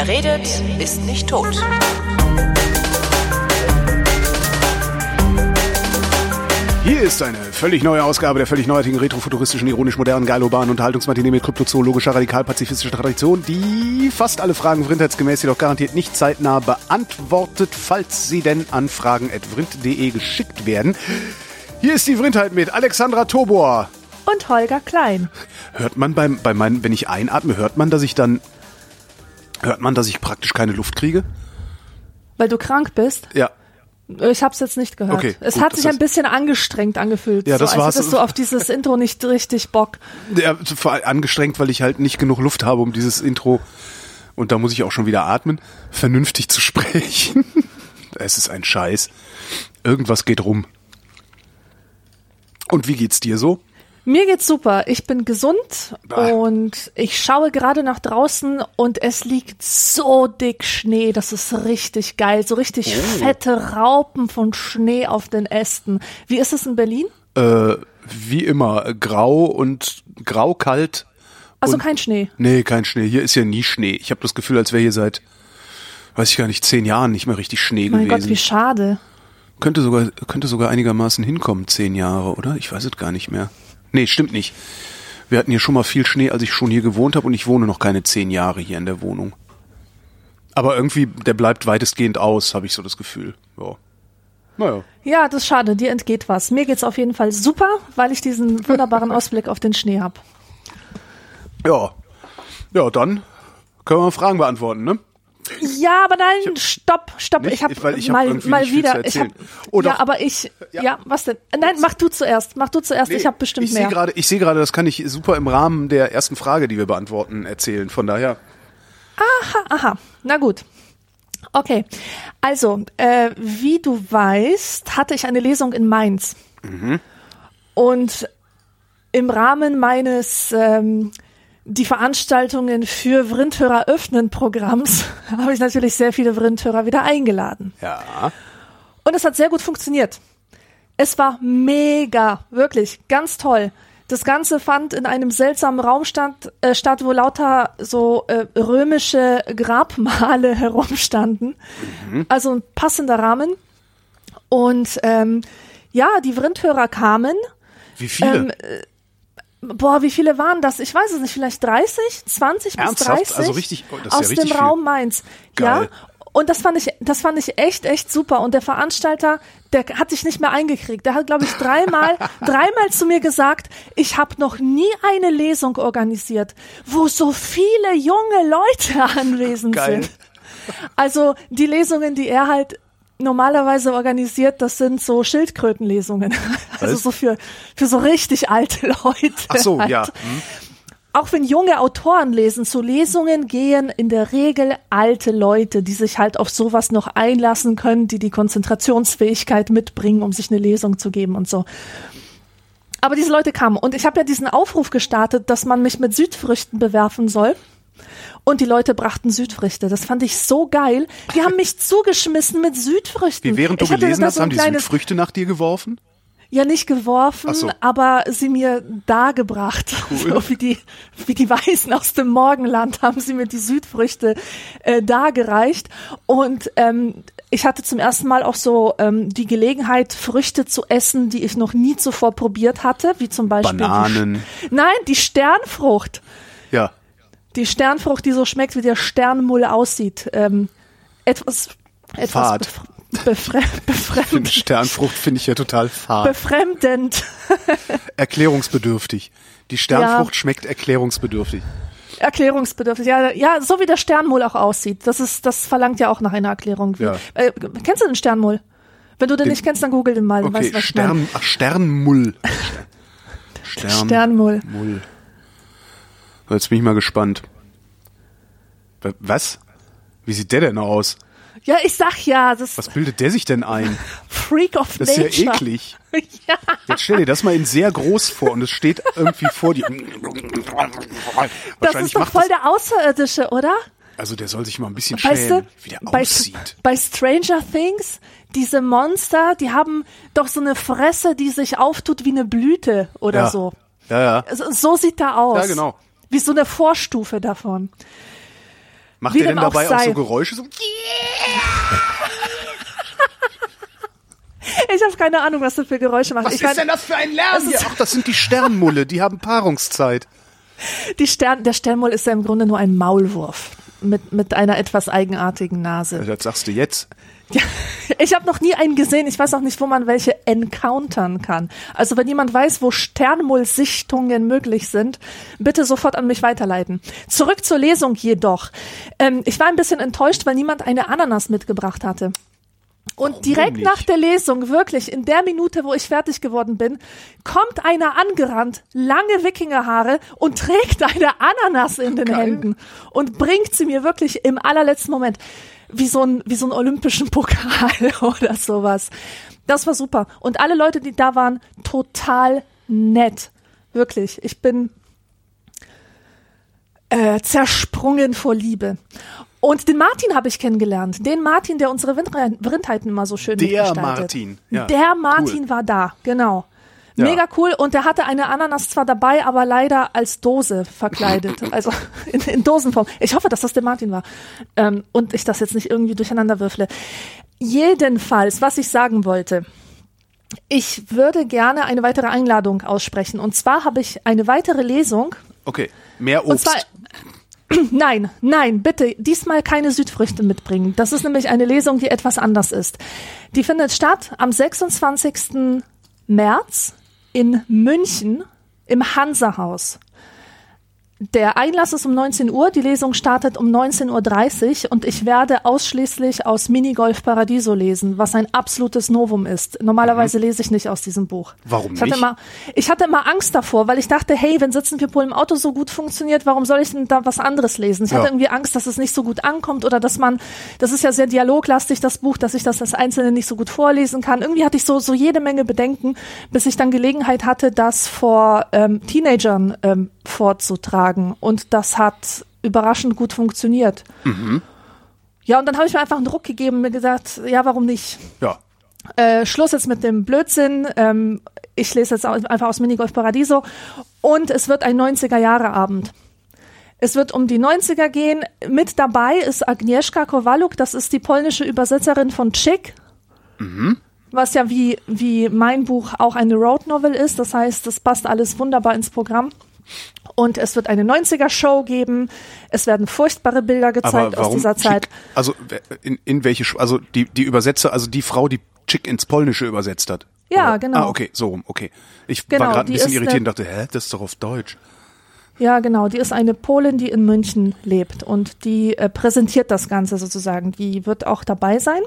Wer redet, ist nicht tot. Hier ist eine völlig neue Ausgabe der völlig neuartigen, retrofuturistischen, ironisch-modernen, geil-urbanen Unterhaltungsmatinee mit kryptozoologischer, radikal-pazifistischer Tradition, die fast alle Fragen vrindheitsgemäß jedoch garantiert nicht zeitnah beantwortet, falls sie denn an fragen@vrind.de geschickt werden. Hier ist die Vrindheit mit Alexandra Tobor. Und Holger Klein. Hört man wenn ich einatme, hört man, dass ich praktisch keine Luft kriege? Weil du krank bist? Ja. Ich hab's jetzt nicht gehört. Okay, es gut, hat sich ein bisschen angestrengt angefühlt. Ja, das so, war's. Als hättest du auf dieses Intro nicht richtig Bock. Ja, angestrengt, weil ich halt nicht genug Luft habe, um dieses Intro, und da muss ich auch schon wieder atmen, vernünftig zu sprechen. Es ist ein Scheiß. Irgendwas geht rum. Und wie geht's dir so? Mir geht's super. Ich bin gesund und ich schaue gerade nach draußen und es liegt so dick Schnee. Das ist richtig geil. So richtig fette Raupen von Schnee auf den Ästen. Wie ist es in Berlin? Wie immer, grau, kalt. Also kein Schnee? Nee, kein Schnee. Hier ist ja nie Schnee. Ich habe das Gefühl, als wäre hier seit, weiß ich gar nicht, 10 Jahren nicht mehr richtig Schnee gewesen. Mein Gott, wie schade. Könnte sogar einigermaßen hinkommen, 10 Jahre, oder? Ich weiß es gar nicht mehr. Nee, stimmt nicht. Wir hatten hier schon mal viel Schnee, als ich schon hier gewohnt habe, und ich wohne noch keine 10 Jahre hier in der Wohnung. Aber irgendwie, der bleibt weitestgehend aus, habe ich so das Gefühl. Ja. Naja. Ja, das ist schade, dir entgeht was. Mir geht's auf jeden Fall super, weil ich diesen wunderbaren Ausblick auf den Schnee habe. Ja. Ja, dann können wir mal Fragen beantworten, ne? Ja, aber nein, stopp. Nicht? Ich habe Weil ich hab mal nicht wieder. viel zu erzählen. Was denn? Nein, mach du zuerst. Nee, ich habe bestimmt mehr. Ich sehe gerade, das kann ich super im Rahmen der ersten Frage, die wir beantworten, erzählen. Von daher. Aha. Na gut. Okay. Also, wie du weißt, hatte ich eine Lesung in Mainz. Mhm. Und im Rahmen meines die Veranstaltungen für Vrindhörer öffnen Programms habe ich natürlich sehr viele Vrindhörer wieder eingeladen. Ja. Und es hat sehr gut funktioniert. Es war mega, wirklich, ganz toll. Das Ganze fand in einem seltsamen Raum statt, wo lauter so römische Grabmale herumstanden. Mhm. Also ein passender Rahmen. Und die Vrindhörer kamen. Wie viele? Wie viele waren das? Ich weiß es nicht, vielleicht 30, 20 Ernsthaft? bis 30 also richtig, das ist aus ja richtig dem Raum Mainz. Geil. Ja, und das fand ich echt super. Und der Veranstalter, der hat sich nicht mehr eingekriegt. Der hat, glaube ich, dreimal zu mir gesagt, ich habe noch nie eine Lesung organisiert, wo so viele junge Leute anwesend sind. Also die Lesungen, die er halt normalerweise organisiert, das sind so Schildkrötenlesungen. Also so für so richtig alte Leute. Ach so, halt. ja. Auch wenn junge Autoren lesen, zu Lesungen gehen in der Regel alte Leute, die sich halt auf sowas noch einlassen können, die Konzentrationsfähigkeit mitbringen, um sich eine Lesung zu geben und so. Aber diese Leute kamen und ich habe ja diesen Aufruf gestartet, dass man mich mit Südfrüchten bewerfen soll. Und die Leute brachten Südfrüchte. Das fand ich so geil. Die haben mich zugeschmissen mit Südfrüchten. Wie während du gelesen hast, haben die Südfrüchte nach dir geworfen? Ja, nicht geworfen, aber sie mir dargebracht. Cool. So wie die Weißen aus dem Morgenland haben sie mir die Südfrüchte dargereicht. Und ich hatte zum ersten Mal auch so die Gelegenheit, Früchte zu essen, die ich noch nie zuvor probiert hatte, wie zum Beispiel Bananen. die Sternfrucht. Ja. Die Sternfrucht, die so schmeckt, wie der Sternmull aussieht. Etwas fad. Befremdend. Sternfrucht finde ich ja total fad. Befremdend. Erklärungsbedürftig. Die Sternfrucht schmeckt erklärungsbedürftig. Erklärungsbedürftig, ja, so wie der Sternmull auch aussieht. Das verlangt ja auch nach einer Erklärung. Ja. Kennst du den Sternmull? Wenn du den nicht kennst, dann google den mal. Okay, weißt, was ich meine. Sternmull. Sternmull. Jetzt bin ich mal gespannt. Was? Wie sieht der denn aus? Ja, ich sag ja. Was bildet der sich denn ein? Freak of Das ist Nature. ja eklig. Ja. Jetzt stell dir das mal in sehr groß vor und es steht irgendwie vor dir. Das ist doch voll der Außerirdische, oder? Also der soll sich mal ein bisschen Weißt schämen, du, wie der aussieht. Bei Stranger Things, diese Monster, die haben doch so eine Fresse, die sich auftut wie eine Blüte oder so. Ja. So sieht er aus. Ja, genau. Wie so eine Vorstufe davon. Macht Wie der denn dem auch dabei auch sei. so Geräusche? So, Ich habe keine Ahnung, was das für Geräusche macht. was Ich ist kann- denn das für ein Lärm hier? Ach, das sind die Sternmulle, die haben Paarungszeit. Der Sternmull ist ja im Grunde nur ein Maulwurf mit einer etwas eigenartigen Nase. Das sagst du jetzt. Ja, ich habe noch nie einen gesehen. Ich weiß auch nicht, wo man welche encountern kann. Also wenn jemand weiß, wo Sternmull-Sichtungen möglich sind, bitte sofort an mich weiterleiten. Zurück zur Lesung jedoch. Ich war ein bisschen enttäuscht, weil niemand eine Ananas mitgebracht hatte. Und Warum direkt nicht? nach der Lesung, wirklich in der Minute, wo ich fertig geworden bin, kommt einer angerannt, lange Wikingerhaare und trägt eine Ananas in den Geil. Händen und bringt sie mir wirklich im allerletzten Moment. Wie so ein olympischen Pokal oder sowas. Das war super. Und alle Leute, die da waren, total nett. Wirklich. Ich bin zersprungen vor Liebe. Und den Martin habe ich kennengelernt. Den Martin, der unsere Vrindheiten immer so schön Der mitgestaltet. Martin. Ja, Der Martin cool. war da, genau. Ja. Mega cool. Und der hatte eine Ananas zwar dabei, aber leider als Dose verkleidet. Also in Dosenform. Ich hoffe, dass das der Martin war. Und ich das jetzt nicht irgendwie durcheinander würfle. Jedenfalls, was ich sagen wollte. Ich würde gerne eine weitere Einladung aussprechen. Und zwar habe ich eine weitere Lesung. Okay, mehr Und Obst. zwar, nein, bitte, diesmal keine Südfrüchte mitbringen. Das ist nämlich eine Lesung, die etwas anders ist. Die findet statt am 26. März in München im Hansa-Haus. Der Einlass ist um 19 Uhr, die Lesung startet um 19:30 Uhr und ich werde ausschließlich aus Minigolf Paradiso lesen, was ein absolutes Novum ist. Normalerweise lese ich nicht aus diesem Buch. Warum Ich hatte nicht? Ich hatte immer Angst davor, weil ich dachte, hey, wenn Sitzen wir wohl im Auto so gut funktioniert, warum soll ich denn da was anderes lesen? Ich Ja. hatte irgendwie Angst, dass es nicht so gut ankommt oder dass das ist ja sehr dialoglastig, das Buch, dass ich das als Einzelne nicht so gut vorlesen kann. Irgendwie hatte ich so jede Menge Bedenken, bis ich dann Gelegenheit hatte, das vor Teenagern vorzutragen. Und das hat überraschend gut funktioniert. Ja, und dann habe ich mir einfach einen Druck gegeben und mir gesagt, ja, warum nicht? Ja. Schluss jetzt mit dem Blödsinn. Ich lese jetzt einfach aus Minigolf Paradiso. Und es wird ein 90er-Jahre-Abend. Es wird um die 90er gehen. Mit dabei ist Agnieszka Kowaluk. Das ist die polnische Übersetzerin von Chick. Was ja wie mein Buch auch eine Road Novel ist. Das heißt, das passt alles wunderbar ins Programm. Und es wird eine 90er-Show geben. Es werden furchtbare Bilder gezeigt aus dieser Zeit. Chick, also in welche, also die Übersetzer, also die Frau, die Chick ins Polnische übersetzt hat. Ja, Oder? genau. Ah, okay, so rum, okay. Ich Genau, war gerade ein die bisschen ist irritiert und dachte, das ist doch auf Deutsch. Ja, genau. Die ist eine Polin, die in München lebt und die präsentiert das Ganze sozusagen. Die wird auch dabei sein.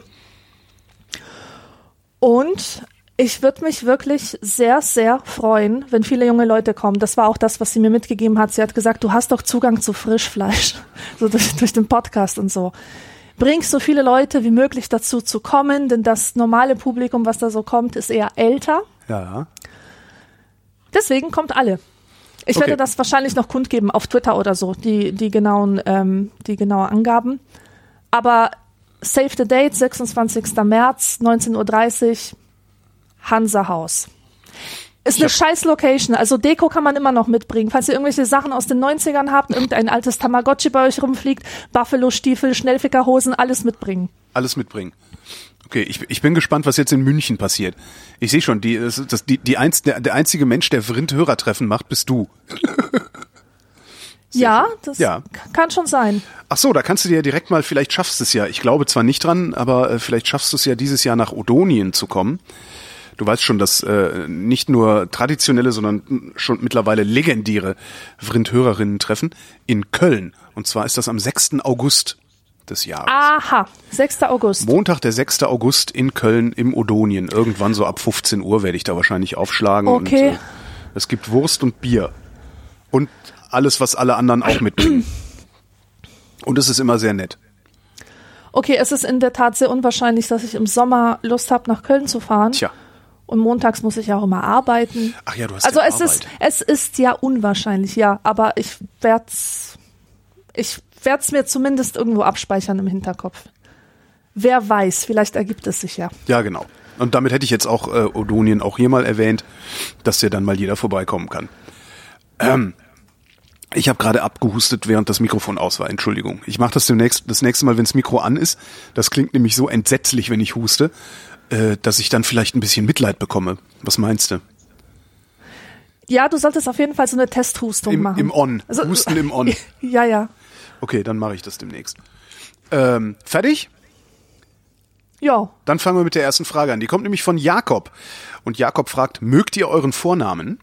Und ich würde mich wirklich sehr, sehr freuen, wenn viele junge Leute kommen. Das war auch das, was sie mir mitgegeben hat. Sie hat gesagt, du hast doch Zugang zu Frischfleisch, so durch den Podcast und so. Bring so viele Leute wie möglich dazu zu kommen, denn das normale Publikum, was da so kommt, ist eher älter. Ja. Deswegen kommt alle. Ich Okay. werde das wahrscheinlich noch kundgeben auf Twitter oder so, die genaue Angaben. Aber save the date, 26. März, 19:30 Uhr, Hansa-Haus. Ist eine scheiß Location, also Deko kann man immer noch mitbringen. Falls ihr irgendwelche Sachen aus den 90ern habt, irgendein altes Tamagotchi bei euch rumfliegt, Buffalo-Stiefel, Schnellfickerhosen, alles mitbringen. Alles mitbringen. Okay, ich bin gespannt, was jetzt in München passiert. Ich sehe schon, der einzige Mensch, der Vrind-Hörertreffen macht, bist du. Ja, das Ja. kann schon sein. Ach so, da kannst du dir ja direkt mal, vielleicht schaffst du es ja. Ich glaube zwar nicht dran, aber vielleicht schaffst du es ja dieses Jahr nach Odonien zu kommen. Du weißt schon, dass nicht nur traditionelle, sondern schon mittlerweile legendäre Vrind-Hörerinnen treffen in Köln. Und zwar ist das am 6. August des Jahres. Aha, 6. August. Montag, der 6. August in Köln im Odonien. Irgendwann so ab 15 Uhr werde ich da wahrscheinlich aufschlagen. Okay. Und es gibt Wurst und Bier. Und alles, was alle anderen auch mitbringen. Und es ist immer sehr nett. Okay, es ist in der Tat sehr unwahrscheinlich, dass ich im Sommer Lust habe, nach Köln zu fahren. Tja. Und montags muss ich ja auch immer arbeiten. Ach ja, du hast Also ja es Arbeit. es ist ja unwahrscheinlich, ja, aber ich werd's mir zumindest irgendwo abspeichern im Hinterkopf. Wer weiß, vielleicht ergibt es sich ja. Ja, genau. Und damit hätte ich jetzt auch Odonien auch hier mal erwähnt, dass ja dann mal jeder vorbeikommen kann. Ich habe gerade abgehustet, während das Mikrofon aus war. Entschuldigung. Ich mache das das nächste Mal, wenn das Mikro an ist. Das klingt nämlich so entsetzlich, wenn ich huste, dass ich dann vielleicht ein bisschen Mitleid bekomme. Was meinst du? Ja, du solltest auf jeden Fall so eine Testhustung machen. Im On. Also, Husten im On. Ja. Okay, dann mache ich das demnächst. Fertig? Ja. Dann fangen wir mit der ersten Frage an. Die kommt nämlich von Jakob. Und Jakob fragt, mögt ihr euren Vornamen?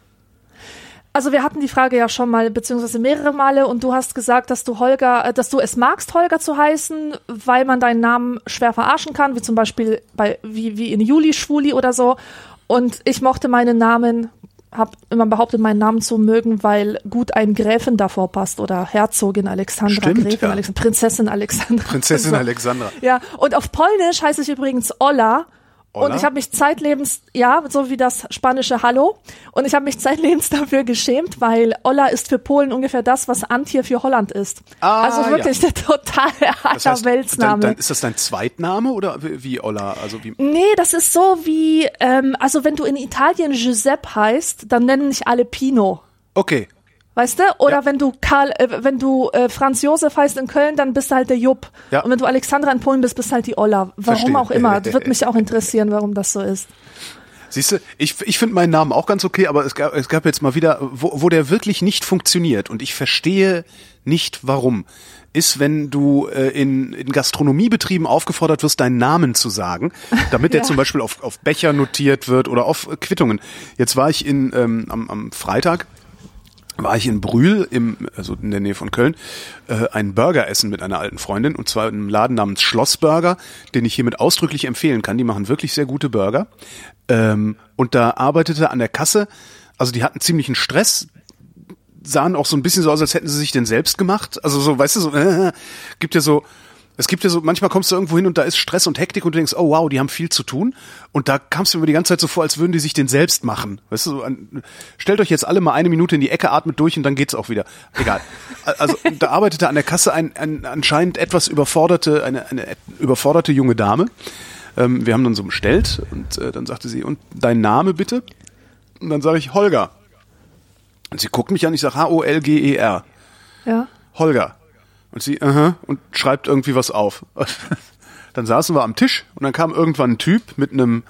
Also wir hatten die Frage ja schon mal, beziehungsweise mehrere Male, und du hast gesagt, dass du es magst, Holger zu heißen, weil man deinen Namen schwer verarschen kann, wie zum Beispiel wie in Juli, Schwuli oder so. Und ich mochte meinen Namen, habe immer behauptet, meinen Namen zu mögen, weil gut ein Gräfin davor passt oder Herzogin Alexandra, Stimmt, Gräfin ja. Alexandra, Prinzessin Alexandra. Prinzessin so. Alexandra. Ja, und auf Polnisch heiße ich übrigens Ola. Ola? Und ich habe mich zeitlebens, ja, so wie das spanische Hallo, und ich habe mich zeitlebens dafür geschämt, weil Ola ist für Polen ungefähr das, was Antje für Holland ist. Also wirklich der totale Allerweltsname. Dann ist das dein Zweitname oder wie Ola? Also wie? Nee, das ist so wie, also wenn du in Italien Giuseppe heißt, dann nennen nicht alle Pino. Okay. Weißt du? Oder wenn du Franz Josef heißt in Köln, dann bist du halt der Jupp. Ja. Und wenn du Alexandra in Polen bist, du halt die Olla. Warum Verstehe. auch immer. Das wird mich auch interessieren, warum das so ist. Siehst du, ich finde meinen Namen auch ganz okay, aber es gab jetzt mal wieder, wo der wirklich nicht funktioniert und ich verstehe nicht warum, ist, wenn du in Gastronomiebetrieben aufgefordert wirst, deinen Namen zu sagen, damit der zum Beispiel auf Becher notiert wird oder auf Quittungen. Jetzt war ich am Freitag, war ich in Brühl, also in der Nähe von Köln, einen Burger essen mit einer alten Freundin, und zwar in einem Laden namens Schlossburger, den ich hiermit ausdrücklich empfehlen kann. Die machen wirklich sehr gute Burger. Und da arbeitete an der Kasse, also die hatten ziemlichen Stress, sahen auch so ein bisschen so aus, als hätten sie sich den selbst gemacht. Also so, weißt du, es gibt ja so, manchmal kommst du irgendwo hin und da ist Stress und Hektik und du denkst, oh wow, die haben viel zu tun. Und da kamst du mir die ganze Zeit so vor, als würden die sich den selbst machen. Weißt du, so stellt euch jetzt alle mal 1 Minute in die Ecke, atmet durch und dann geht's auch wieder. Egal. Also da arbeitete an der Kasse eine anscheinend etwas überforderte junge Dame. Wir haben dann so bestellt und dann sagte sie, und dein Name bitte? Und dann sage ich, Holger. Und sie guckt mich an, ich sage Holger. Ja. Holger. Und sie, und schreibt irgendwie was auf. Dann saßen wir am Tisch und dann kam irgendwann ein Typ mit einem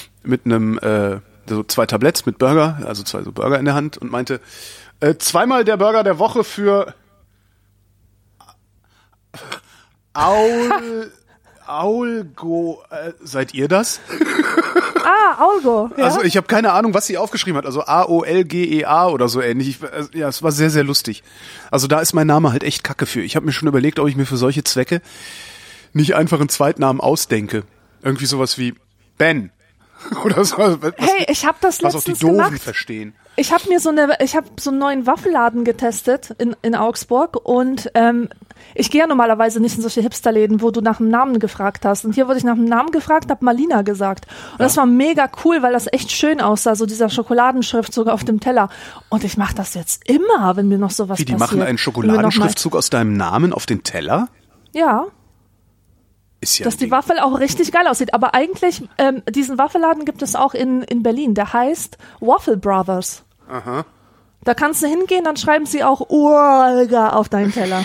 so 2 Tabletts mit Burger, also 2 so Burger in der Hand und meinte, 2-mal der Burger der Woche für Aulgo, seid ihr das? Aulgo. Ja? Also ich habe keine Ahnung, was sie aufgeschrieben hat. Also AOLGEA oder so ähnlich. Ja, es war sehr, sehr lustig. Also da ist mein Name halt echt kacke für. Ich habe mir schon überlegt, ob ich mir für solche Zwecke nicht einfach einen Zweitnamen ausdenke. Irgendwie sowas wie Ben. Oder so. Hey, ich habe das was auch die letztens Doofen gemacht. verstehen. Ich habe so einen neuen Waffelladen getestet in Augsburg und ich gehe ja normalerweise nicht in solche Hipsterläden, wo du nach dem Namen gefragt hast. Und hier wurde ich nach dem Namen gefragt, habe Malina gesagt. Und das war mega cool, weil das echt schön aussah, so dieser Schokoladenschriftzug auf dem Teller. Und ich mache das jetzt immer, wenn mir noch sowas passiert. Wie, die machen einen Schokoladenschriftzug aus deinem Namen auf den Teller? Ja. Ist ja Dass die Waffel auch richtig geil aussieht. Aber eigentlich, diesen Waffelladen gibt es auch in Berlin. Der heißt Waffle Brothers. Aha. Da kannst du hingehen, dann schreiben sie auch Urga auf deinen Teller.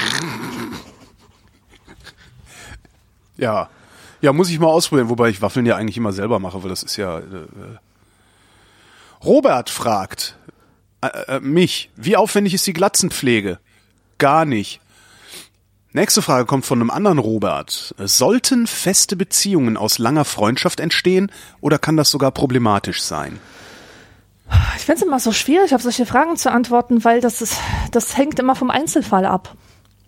Ja, muss ich mal ausprobieren, wobei ich Waffeln ja eigentlich immer selber mache, weil das ist ja... Robert fragt mich, wie aufwendig ist die Glatzenpflege? Gar nicht. Nächste Frage kommt von einem anderen Robert. Sollten feste Beziehungen aus langer Freundschaft entstehen oder kann das sogar problematisch sein? Ich finde es immer so schwierig, auf solche Fragen zu antworten, weil das hängt immer vom Einzelfall ab.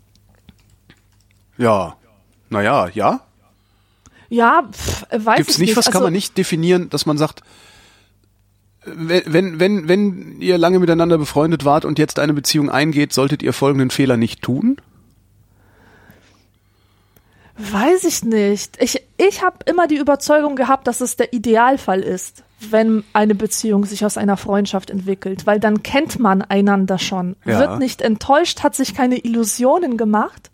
Ja, naja, ja? Ja, weiß Gibt's ich nicht. nicht. Was kann man nicht definieren, dass man sagt, wenn ihr lange miteinander befreundet wart und jetzt eine Beziehung eingeht, solltet ihr folgenden Fehler nicht tun? Weiß ich nicht. Ich habe immer die Überzeugung gehabt, dass es der Idealfall ist, wenn eine Beziehung sich aus einer Freundschaft entwickelt, weil dann kennt man einander schon, wird nicht enttäuscht, hat sich keine Illusionen gemacht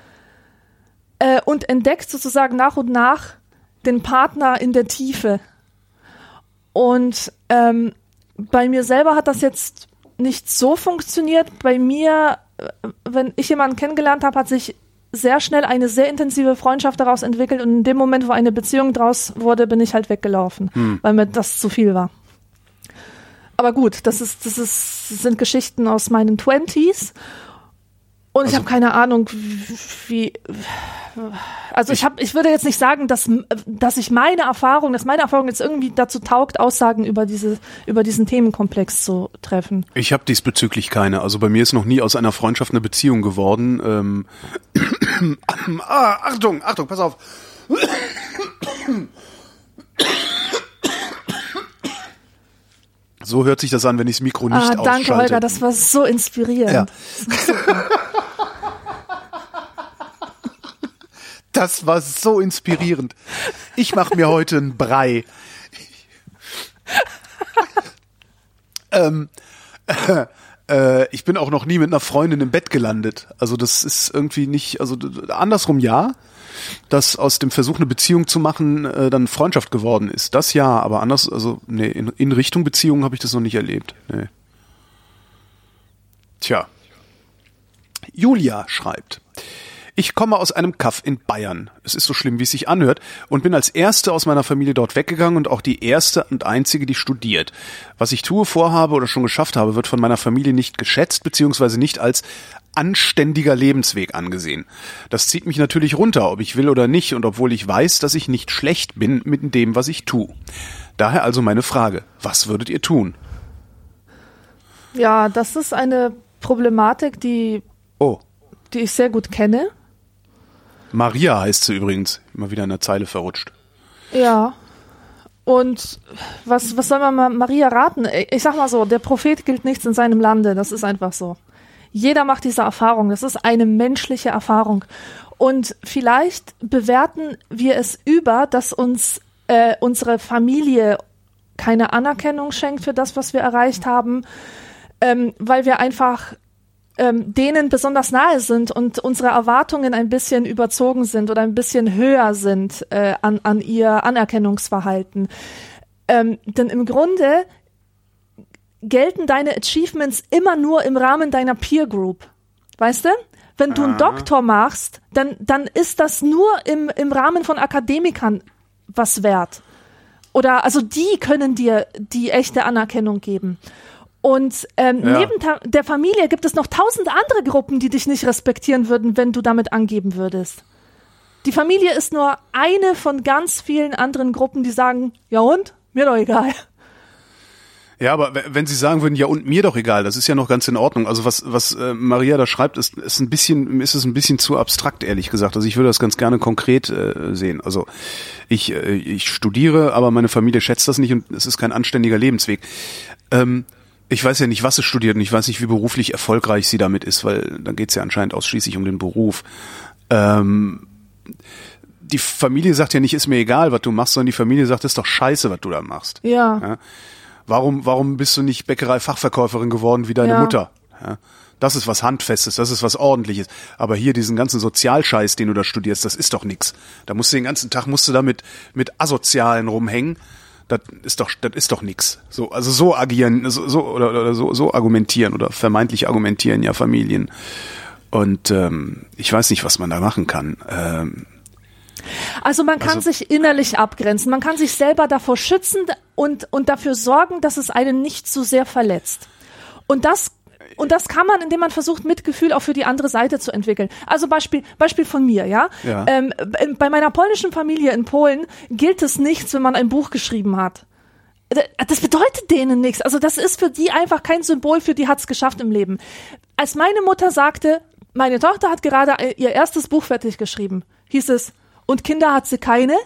und entdeckt sozusagen nach und nach den Partner in der Tiefe. Und bei mir selber hat das jetzt nicht so funktioniert. Bei mir, wenn ich jemanden kennengelernt habe, hat sich sehr schnell eine sehr intensive Freundschaft daraus entwickelt und in dem Moment, wo eine Beziehung draus wurde, bin ich halt weggelaufen, weil mir das zu viel war. Aber gut, das sind Geschichten aus meinen 20s und ich habe keine Ahnung, wie. Also ich würde jetzt nicht sagen, dass meine Erfahrung jetzt irgendwie dazu taugt, Aussagen über diesen Themenkomplex zu treffen. Ich habe diesbezüglich keine. Also bei mir ist noch nie aus einer Freundschaft eine Beziehung geworden. Achtung, pass auf. So hört sich das an, wenn ich das Mikro nicht ausschalte. Danke, Holger, das war so inspirierend. Ja. Das war so inspirierend. Ich mache mir heute einen Brei. Ich bin auch noch nie mit einer Freundin im Bett gelandet. Also das ist irgendwie nicht, also andersrum ja, dass aus dem Versuch eine Beziehung zu machen dann Freundschaft geworden ist. Das ja, aber anders, also nee, in Richtung Beziehung habe ich das noch nicht erlebt. Nee. Tja. Julia schreibt: Ich komme aus einem Kaff in Bayern. Es ist so schlimm, wie es sich anhört, und bin als Erste aus meiner Familie dort weggegangen und auch die Erste und Einzige, die studiert. Was ich tue, vorhabe oder schon geschafft habe, wird von meiner Familie nicht geschätzt bzw. nicht als anständiger Lebensweg angesehen. Das zieht mich natürlich runter, ob ich will oder nicht, und obwohl ich weiß, dass ich nicht schlecht bin mit dem, was ich tue. Daher also meine Frage: Was würdet ihr tun? Ja, das ist eine Problematik, die ich sehr gut kenne. Maria heißt sie übrigens. Immer wieder in der Zeile verrutscht. Ja. Und was soll man mal Maria raten? Ich sag mal so, der Prophet gilt nichts in seinem Lande. Das ist einfach so. Jeder macht diese Erfahrung. Das ist eine menschliche Erfahrung. Und vielleicht bewerten wir es über, dass uns unsere Familie keine Anerkennung schenkt für das, was wir erreicht haben, weil wir einfach denen besonders nahe sind und unsere Erwartungen ein bisschen überzogen sind oder ein bisschen höher sind an ihr Anerkennungsverhalten. Denn im Grunde gelten deine Achievements immer nur im Rahmen deiner Peer Group. Weißt du? Wenn du einen Doktor machst, dann ist das nur im Rahmen von Akademikern was wert. Oder also die können dir die echte Anerkennung geben. Und neben der Familie gibt es noch 1000 andere Gruppen, die dich nicht respektieren würden, wenn du damit angeben würdest. Die Familie ist nur eine von ganz vielen anderen Gruppen, die sagen, ja und? Mir doch egal. Ja, aber wenn Sie sagen würden, ja und mir doch egal, das ist ja noch ganz in Ordnung. Also was Maria da schreibt, ist es ein bisschen zu abstrakt, ehrlich gesagt. Also ich würde das ganz gerne konkret sehen. Also ich studiere, aber meine Familie schätzt das nicht und es ist kein anständiger Lebensweg. Ich weiß ja nicht, was sie studiert und ich weiß nicht, wie beruflich erfolgreich sie damit ist, weil dann geht's ja anscheinend ausschließlich um den Beruf. Die Familie sagt ja nicht, ist mir egal, was du machst, sondern die Familie sagt, ist doch scheiße, was du da machst. Ja. Warum bist du nicht Bäckerei-Fachverkäuferin geworden wie deine Mutter? Ja, das ist was Handfestes, das ist was Ordentliches. Aber hier diesen ganzen Sozialscheiß, den du da studierst, das ist doch nix. Da musst du den ganzen Tag mit Asozialen rumhängen. Das ist doch nix. So, also so agieren, so argumentieren oder vermeintlich argumentieren ja Familien. Und ich weiß nicht, was man da machen kann. Also man kann sich innerlich abgrenzen, man kann sich selber davor schützen und dafür sorgen, dass es einen nicht so sehr verletzt. Und das kann man, indem man versucht, Mitgefühl auch für die andere Seite zu entwickeln. Also Beispiel von mir, ja. Bei meiner polnischen Familie in Polen gilt es nichts, wenn man ein Buch geschrieben hat. Das bedeutet denen nichts. Also das ist für die einfach kein Symbol, für die hat's geschafft im Leben. Als meine Mutter sagte, meine Tochter hat gerade ihr erstes Buch fertig geschrieben, hieß es, und Kinder hat sie keine?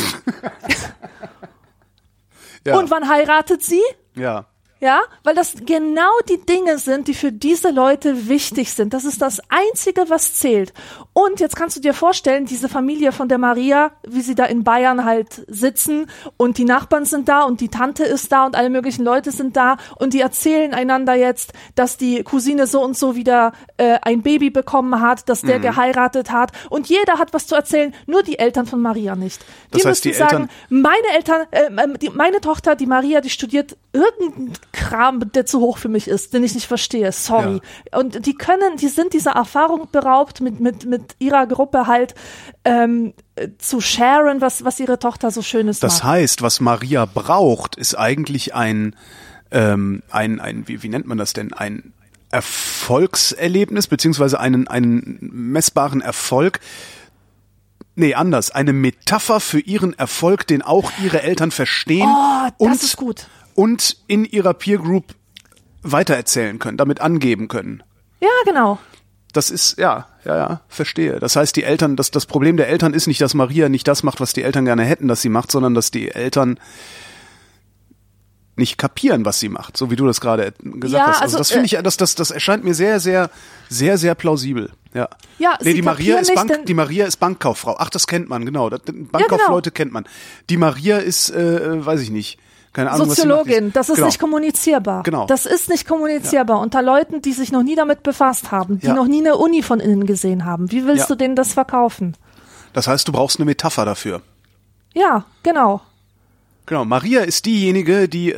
Ja. Und wann heiratet sie? Ja. Ja, weil das genau die Dinge sind, die für diese Leute wichtig sind. Das ist das Einzige, was zählt. Und jetzt kannst du dir vorstellen, diese Familie von der Maria, wie sie da in Bayern halt sitzen und die Nachbarn sind da und die Tante ist da und alle möglichen Leute sind da und die erzählen einander jetzt, dass die Cousine so und so wieder ein Baby bekommen hat, dass der geheiratet hat und jeder hat was zu erzählen, nur die Eltern von Maria nicht. Die das heißt, müssen sagen, meine Tochter, die Maria, die studiert Kram, der zu hoch für mich ist, den ich nicht verstehe, sorry. Ja. Und die sind dieser Erfahrung beraubt, mit ihrer Gruppe halt zu sharen, was ihre Tochter so Schönes macht. Das heißt, was Maria braucht, ist eigentlich ein wie nennt man das denn, ein Erfolgserlebnis, beziehungsweise einen messbaren Erfolg. Nee, anders. Eine Metapher für ihren Erfolg, den auch ihre Eltern verstehen. Oh, das ist gut. Und in ihrer Peer Group weitererzählen können, damit angeben können. Ja, genau. Das ist, ja, verstehe. Das heißt, die Eltern, das Problem der Eltern ist nicht, dass Maria nicht das macht, was die Eltern gerne hätten, dass sie macht, sondern dass die Eltern nicht kapieren, was sie macht, so wie du das gerade gesagt hast. Also das finde ich, das erscheint mir sehr, sehr, sehr, sehr plausibel. Ja. Ja, nee, die Maria ist Bankkauffrau. Ach, das kennt man, genau. Bankkaufleute kennt man. Die Maria ist, weiß ich nicht. Keine Ahnung, Soziologin, das ist genau. Nicht kommunizierbar. Genau. Das ist nicht kommunizierbar unter Leuten, die sich noch nie damit befasst haben, die noch nie eine Uni von innen gesehen haben. Wie willst du denen das verkaufen? Das heißt, du brauchst eine Metapher dafür. Ja, genau. Genau, Maria ist diejenige, die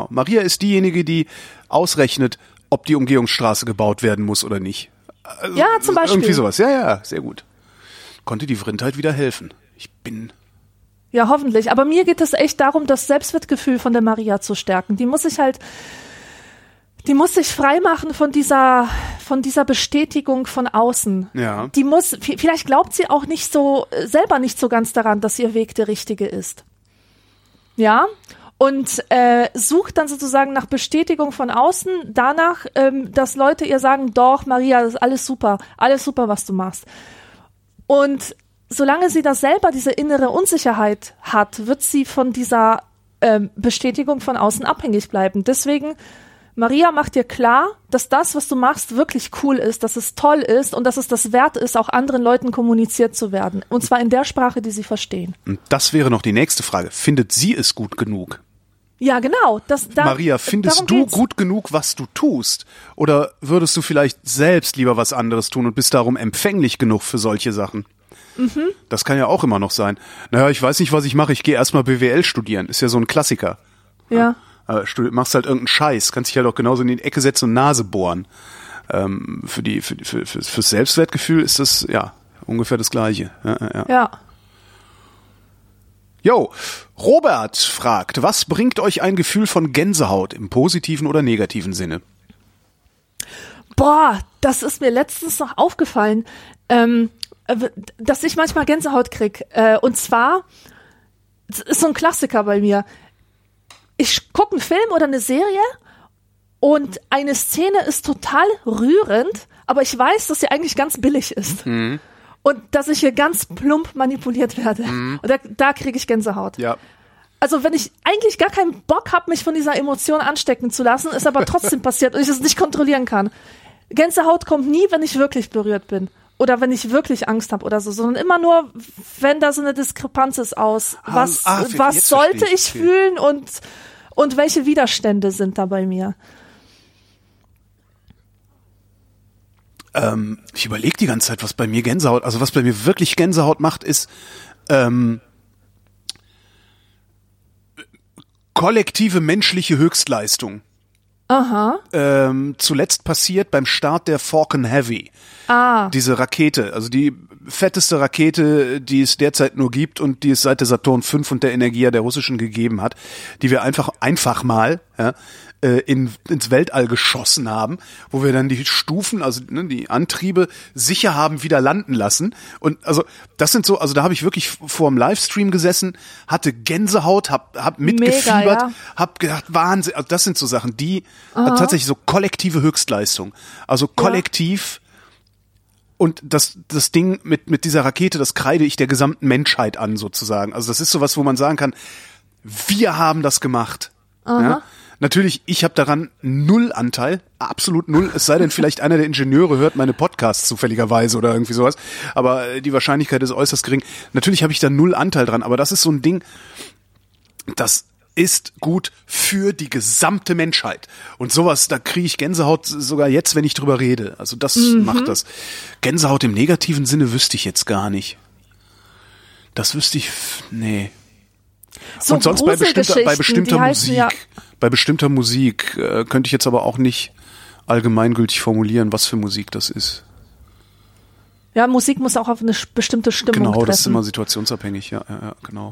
ausrechnet, ob die Umgehungsstraße gebaut werden muss oder nicht. Also, ja, zum Beispiel. Irgendwie sowas. Ja, sehr gut. Konnte die Vrindheit wieder helfen. Ja, hoffentlich. Aber mir geht es echt darum, das Selbstwertgefühl von der Maria zu stärken. Die muss sich freimachen von dieser Bestätigung von außen. Ja. Vielleicht glaubt sie auch selber nicht so ganz daran, dass ihr Weg der richtige ist. Ja. Und sucht dann sozusagen nach Bestätigung von außen, danach, dass Leute ihr sagen, doch, Maria, das ist alles super, was du machst. Und solange sie das selber, diese innere Unsicherheit hat, wird sie von dieser Bestätigung von außen abhängig bleiben. Deswegen, Maria macht dir klar, dass das, was du machst, wirklich cool ist, dass es toll ist und dass es das wert ist, auch anderen Leuten kommuniziert zu werden. Und zwar in der Sprache, die sie verstehen. Und das wäre noch die nächste Frage. Findet sie es gut genug? Ja, genau. Maria, findest du gut genug, was du tust? Oder würdest du vielleicht selbst lieber was anderes tun und bist darum empfänglich genug für solche Sachen? Mhm. Das kann ja auch immer noch sein. Naja, ich weiß nicht, was ich mache. Ich gehe erstmal BWL studieren. Ist ja so ein Klassiker. Ja. Machst halt irgendeinen Scheiß. Kannst dich halt auch genauso in die Ecke setzen und Nase bohren. Fürs Selbstwertgefühl ist das, ja, ungefähr das Gleiche. Ja. Jo, Robert fragt, was bringt euch ein Gefühl von Gänsehaut im positiven oder negativen Sinne? Boah, das ist mir letztens noch aufgefallen, dass ich manchmal Gänsehaut krieg. Und zwar, das ist so ein Klassiker bei mir. Ich gucke einen Film oder eine Serie und eine Szene ist total rührend, aber ich weiß, dass sie eigentlich ganz billig ist. Mhm. Und dass ich hier ganz plump manipuliert werde. Mhm. Und da kriege ich Gänsehaut. Ja. Also wenn ich eigentlich gar keinen Bock habe, mich von dieser Emotion anstecken zu lassen, ist aber trotzdem passiert und ich es nicht kontrollieren kann. Gänsehaut kommt nie, wenn ich wirklich berührt bin. Oder wenn ich wirklich Angst habe oder so, sondern immer nur, wenn da so eine Diskrepanz ist aus, was sollte ich fühlen und welche Widerstände sind da bei mir. Ich überlege die ganze Zeit, was bei mir wirklich Gänsehaut macht, ist kollektive menschliche Höchstleistung. Aha. Zuletzt passiert beim Start der Falcon Heavy. Diese Rakete, also die fetteste Rakete, die es derzeit nur gibt und die es seit der Saturn V und der Energia der russischen gegeben hat, die wir einfach mal ins Weltall geschossen haben, wo wir dann die Stufen, also die Antriebe sicher haben wieder landen lassen. Und also das sind so, also da habe ich wirklich vor dem Livestream gesessen, hatte Gänsehaut, hab mitgefiebert, mega, ja. Hab gedacht, Wahnsinn, also das sind so Sachen, die tatsächlich so kollektive Höchstleistung. Also kollektiv. Und das Ding mit dieser Rakete, das kreide ich der gesamten Menschheit an, sozusagen. Also das ist sowas, wo man sagen kann, wir haben das gemacht. Ja? Natürlich, ich habe daran 0 Anteil, absolut 0, es sei denn, vielleicht einer der Ingenieure hört meine Podcasts zufälligerweise oder irgendwie sowas, aber die Wahrscheinlichkeit ist äußerst gering. Natürlich habe ich da 0 Anteil dran, aber das ist so ein Ding, das ist gut für die gesamte Menschheit. Und sowas, da kriege ich Gänsehaut sogar jetzt, wenn ich drüber rede. Also das macht das. Gänsehaut im negativen Sinne wüsste ich jetzt gar nicht. Das wüsste ich, nee. So und sonst bei bestimmter Musik. Bei bestimmter Musik könnte ich jetzt aber auch nicht allgemeingültig formulieren, was für Musik das ist. Ja, Musik muss auch auf eine bestimmte Stimmung treffen. Genau, das ist immer situationsabhängig, ja, genau.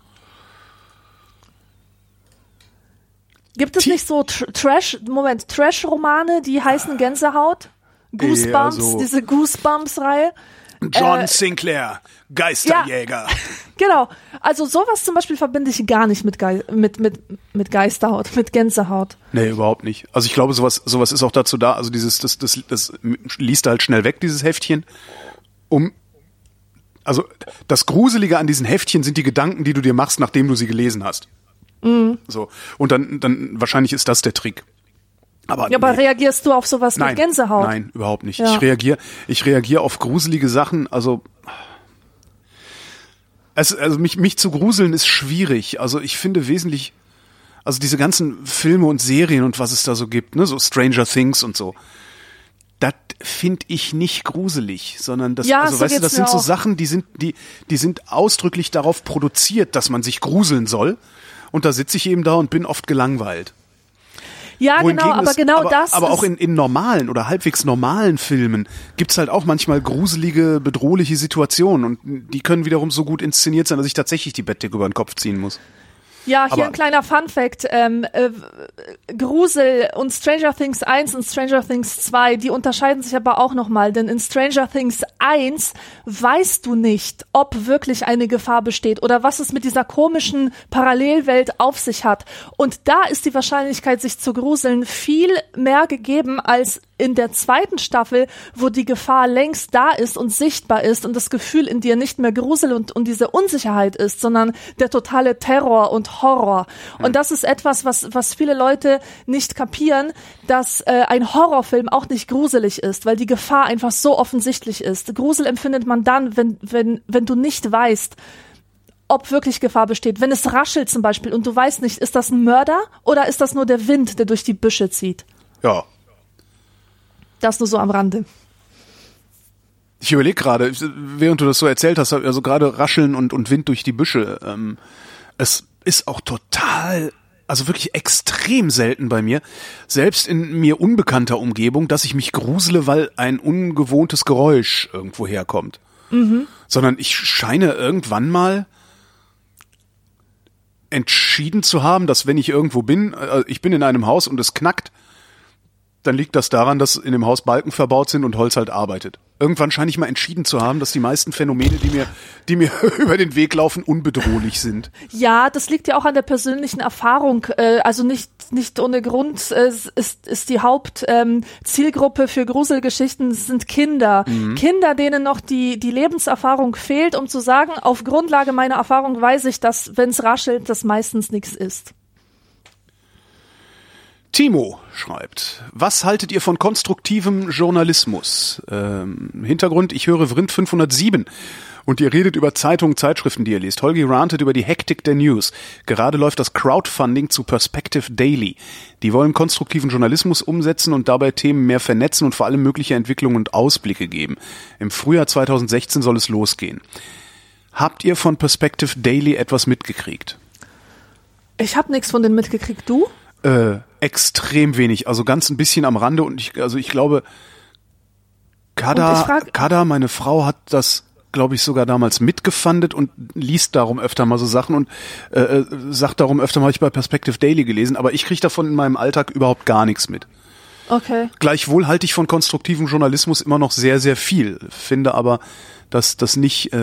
Gibt es nicht so Trash-Romane, die heißen Gänsehaut? Goosebumps, also diese Goosebumps-Reihe? John Sinclair, Geisterjäger. Ja, genau. Also sowas zum Beispiel verbinde ich gar nicht mit Geisterhaut, mit Gänsehaut. Nee, überhaupt nicht. Also ich glaube, sowas ist auch dazu da, also das liest du halt schnell weg, dieses Heftchen, also das Gruselige an diesen Heftchen sind die Gedanken, die du dir machst, nachdem du sie gelesen hast. Mhm. So. Und dann wahrscheinlich ist das der Trick. Aber reagierst du auf sowas mit Gänsehaut? Nein, überhaupt nicht. Ja. Ich reagiere auf gruselige Sachen, also mich zu gruseln ist schwierig. Also ich finde wesentlich, also diese ganzen Filme und Serien und was es da so gibt, ne, so Stranger Things und so, das finde ich nicht gruselig, sondern das, ja, also so weißt du, das sind so auch. Sachen, die sind ausdrücklich darauf produziert, dass man sich gruseln soll. Und da sitze ich eben da und bin oft gelangweilt. Ja, genau, aber auch in normalen oder halbwegs normalen Filmen gibt's halt auch manchmal gruselige, bedrohliche Situationen und die können wiederum so gut inszeniert sein, dass ich tatsächlich die Bettdecke über den Kopf ziehen muss. Ja, hier ein kleiner Funfact. Grusel und Stranger Things 1 und Stranger Things 2, die unterscheiden sich aber auch nochmal, denn in Stranger Things 1 weißt du nicht, ob wirklich eine Gefahr besteht oder was es mit dieser komischen Parallelwelt auf sich hat. Und da ist die Wahrscheinlichkeit, sich zu gruseln, viel mehr gegeben als in der zweiten Staffel, wo die Gefahr längst da ist und sichtbar ist und das Gefühl in dir nicht mehr Grusel und diese Unsicherheit ist, sondern der totale Terror und Horror. Und das ist etwas, was viele Leute nicht kapieren, dass ein Horrorfilm auch nicht gruselig ist, weil die Gefahr einfach so offensichtlich ist. Grusel empfindet man dann, wenn du nicht weißt, ob wirklich Gefahr besteht. Wenn es raschelt zum Beispiel und du weißt nicht, ist das ein Mörder oder ist das nur der Wind, der durch die Büsche zieht? Ja. Das nur so am Rande. Ich überlege gerade, während du das so erzählt hast, also gerade Rascheln und Wind durch die Büsche, es ist auch total, also wirklich extrem selten bei mir, selbst in mir unbekannter Umgebung, dass ich mich grusele, weil ein ungewohntes Geräusch irgendwo herkommt. Mhm. Sondern ich scheine irgendwann mal entschieden zu haben, dass wenn ich irgendwo bin, ich bin in einem Haus und es knackt, dann liegt das daran, dass in dem Haus Balken verbaut sind und Holz halt arbeitet. Irgendwann scheine ich mal entschieden zu haben, dass die meisten Phänomene, die mir über den Weg laufen, unbedrohlich sind. Ja, das liegt ja auch an der persönlichen Erfahrung. Also nicht ohne Grund ist die Hauptzielgruppe für Gruselgeschichten sind Kinder. Mhm. Kinder, denen noch die Lebenserfahrung fehlt, um zu sagen, auf Grundlage meiner Erfahrung weiß ich, dass, wenn es raschelt, das meistens nichts ist. Timo schreibt, was haltet ihr von konstruktivem Journalismus? Hintergrund, ich höre Vrind 507 und ihr redet über Zeitungen, Zeitschriften, die ihr lest. Holgi rantet über die Hektik der News. Gerade läuft das Crowdfunding zu Perspective Daily. Die wollen konstruktiven Journalismus umsetzen und dabei Themen mehr vernetzen und vor allem mögliche Entwicklungen und Ausblicke geben. Im Frühjahr 2016 soll es losgehen. Habt ihr von Perspective Daily etwas mitgekriegt? Ich habe nichts von denen mitgekriegt. Du? Extrem wenig, also ganz ein bisschen am Rande und ich glaube, Kada, meine Frau, hat das, glaube ich, sogar damals mitgefundet und liest darum öfter mal so Sachen und sagt darum öfter mal, ich bei Perspective Daily gelesen, aber ich kriege davon in meinem Alltag überhaupt gar nichts mit. Okay. Gleichwohl halte ich von konstruktivem Journalismus immer noch sehr, sehr viel, finde aber, dass das nicht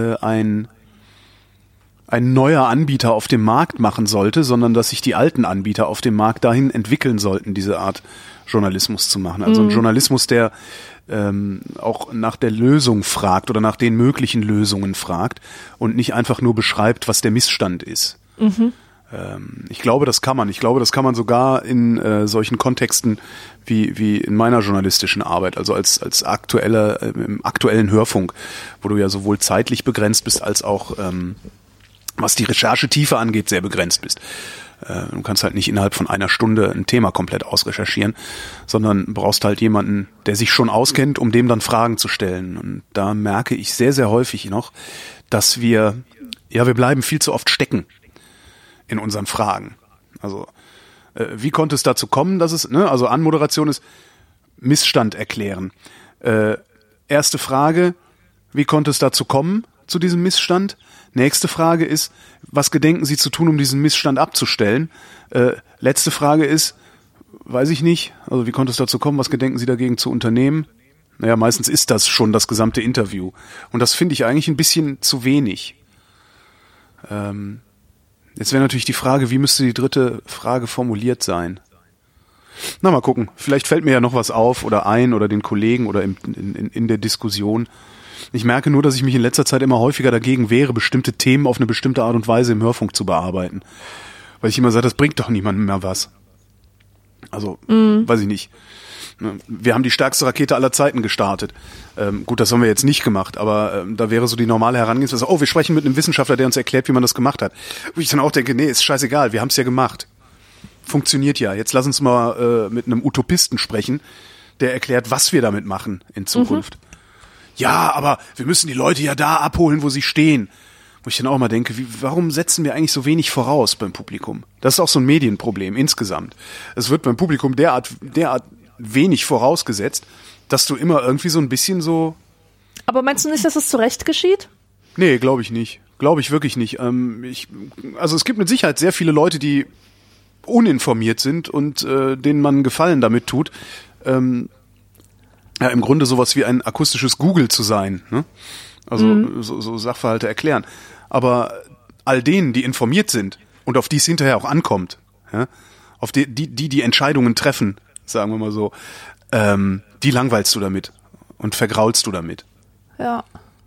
ein neuer Anbieter auf dem Markt machen sollte, sondern dass sich die alten Anbieter auf dem Markt dahin entwickeln sollten, diese Art Journalismus zu machen. Also ein Journalismus, der auch nach der Lösung fragt oder nach den möglichen Lösungen fragt und nicht einfach nur beschreibt, was der Missstand ist. Mhm. Ich glaube, das kann man. Ich glaube, das kann man sogar in solchen Kontexten wie in meiner journalistischen Arbeit, also als im aktuellen Hörfunk, wo du ja sowohl zeitlich begrenzt bist als auch was die Recherchetiefe angeht, sehr begrenzt bist. Du kannst halt nicht innerhalb von einer Stunde ein Thema komplett ausrecherchieren, sondern brauchst halt jemanden, der sich schon auskennt, um dem dann Fragen zu stellen. Und da merke ich sehr, sehr häufig noch, dass wir bleiben viel zu oft stecken in unseren Fragen. Also Wie konnte es dazu kommen, dass es, ne, also Anmoderation ist Missstand erklären. Erste Frage, wie konnte es dazu kommen, zu diesem Missstand? Nächste Frage ist, was gedenken Sie zu tun, um diesen Missstand abzustellen? Letzte Frage ist, weiß ich nicht, also wie konnte es dazu kommen, was gedenken Sie dagegen zu unternehmen? Naja, meistens ist das schon das gesamte Interview. Und das finde ich eigentlich ein bisschen zu wenig. Jetzt wäre natürlich die Frage, wie müsste die dritte Frage formuliert sein? Na, mal gucken. Vielleicht fällt mir ja noch was auf oder ein oder den Kollegen oder in der Diskussion. Ich merke nur, dass ich mich in letzter Zeit immer häufiger dagegen wehre, bestimmte Themen auf eine bestimmte Art und Weise im Hörfunk zu bearbeiten. Weil ich immer sage, das bringt doch niemandem mehr was. Also, weiß ich nicht. Wir haben die stärkste Rakete aller Zeiten gestartet. Gut, das haben wir jetzt nicht gemacht, aber da wäre so die normale Herangehensweise, wir sprechen mit einem Wissenschaftler, der uns erklärt, wie man das gemacht hat. Wo ich dann auch denke, nee, ist scheißegal, wir haben es ja gemacht. Funktioniert ja. Jetzt lass uns mal mit einem Utopisten sprechen, der erklärt, was wir damit machen in Zukunft. Ja, aber wir müssen die Leute ja da abholen, wo sie stehen. Wo ich dann auch mal denke, warum setzen wir eigentlich so wenig voraus beim Publikum? Das ist auch so ein Medienproblem insgesamt. Es wird beim Publikum derart wenig vorausgesetzt, dass du immer irgendwie so ein bisschen so... Aber meinst du nicht, dass es zu Recht geschieht? Nee, glaube ich nicht. Glaube ich wirklich nicht. Also es gibt mit Sicherheit sehr viele Leute, die uninformiert sind und denen man Gefallen damit tut, ja, im Grunde sowas wie ein akustisches Google zu sein, ne? Also so Sachverhalte erklären. Aber all denen, die informiert sind und auf die es hinterher auch ankommt, ja, auf die Entscheidungen treffen, sagen wir mal so, die langweilst du damit und vergraulst du damit. Ja.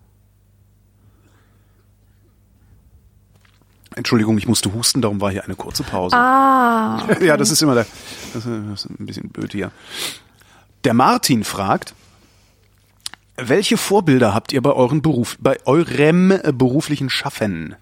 Entschuldigung, ich musste husten, darum war hier eine kurze Pause. Okay. Ja, das ist immer das ist ein bisschen blöd hier. Der Martin fragt, welche Vorbilder habt ihr bei eurem beruflichen Schaffen?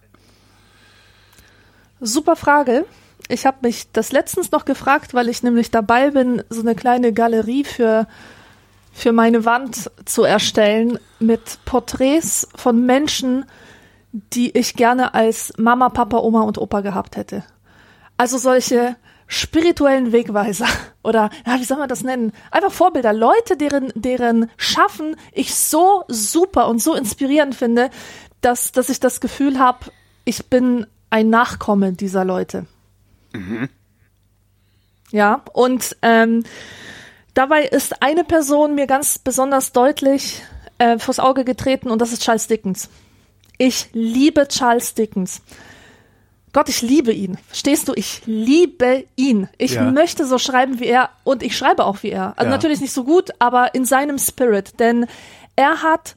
Super Frage. Ich habe mich das letztens noch gefragt, weil ich nämlich dabei bin, so eine kleine Galerie für meine Wand zu erstellen mit Porträts von Menschen, die ich gerne als Mama, Papa, Oma und Opa gehabt hätte. Also solche spirituellen Wegweiser oder, wie soll man das nennen? Einfach Vorbilder, Leute, deren Schaffen ich so super und so inspirierend finde, dass ich das Gefühl habe, ich bin ein Nachkomme dieser Leute. Mhm. Ja, und dabei ist eine Person mir ganz besonders deutlich vors Auge getreten und das ist Charles Dickens. Ich liebe Charles Dickens. Gott, ich liebe ihn. Verstehst du? Ich liebe ihn. Ich möchte so schreiben wie er und ich schreibe auch wie er. Also natürlich nicht so gut, aber in seinem Spirit. Denn er hat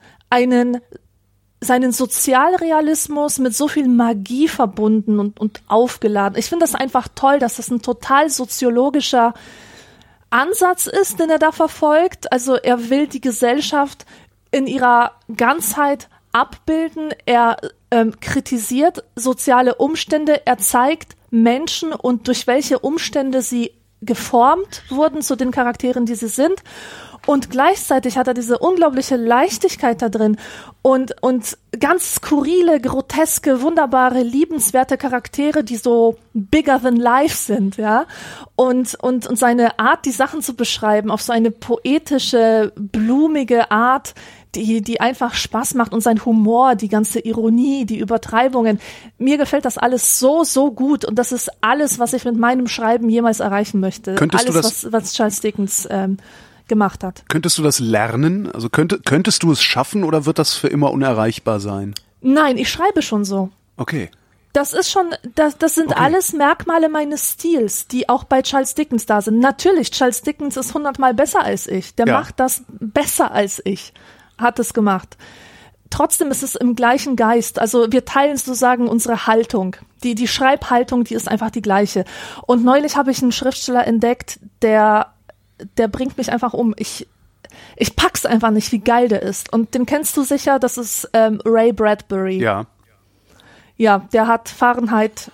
seinen Sozialrealismus mit so viel Magie verbunden und aufgeladen. Ich finde das einfach toll, dass das ein total soziologischer Ansatz ist, den er da verfolgt. Also er will die Gesellschaft in ihrer Ganzheit abbilden. Er kritisiert soziale Umstände, er zeigt Menschen und durch welche Umstände sie geformt wurden zu den Charakteren, die sie sind. Und gleichzeitig hat er diese unglaubliche Leichtigkeit da drin und ganz skurrile, groteske, wunderbare, liebenswerte Charaktere, die so bigger than life sind, ja. Und seine Art, die Sachen zu beschreiben, auf so eine poetische, blumige Art, die einfach Spaß macht und sein Humor, die ganze Ironie, die Übertreibungen. Mir gefällt das alles so, so gut und das ist alles, was ich mit meinem Schreiben jemals erreichen möchte. Was Charles Dickens gemacht hat. Könntest du das lernen? Also könntest du es schaffen oder wird das für immer unerreichbar sein? Nein, ich schreibe schon so. Okay. Das ist schon, das sind alles Merkmale meines Stils, die auch bei Charles Dickens da sind. Natürlich, Charles Dickens ist 100-mal besser als ich. Der macht das besser als ich. Hat es gemacht. Trotzdem ist es im gleichen Geist. Also wir teilen sozusagen unsere Haltung. Die Schreibhaltung, die ist einfach die gleiche. Und neulich habe ich einen Schriftsteller entdeckt, der bringt mich einfach um. Ich pack's einfach nicht, wie geil der ist. Und den kennst du sicher, das ist Ray Bradbury. Ja. Ja, der hat Fahrenheit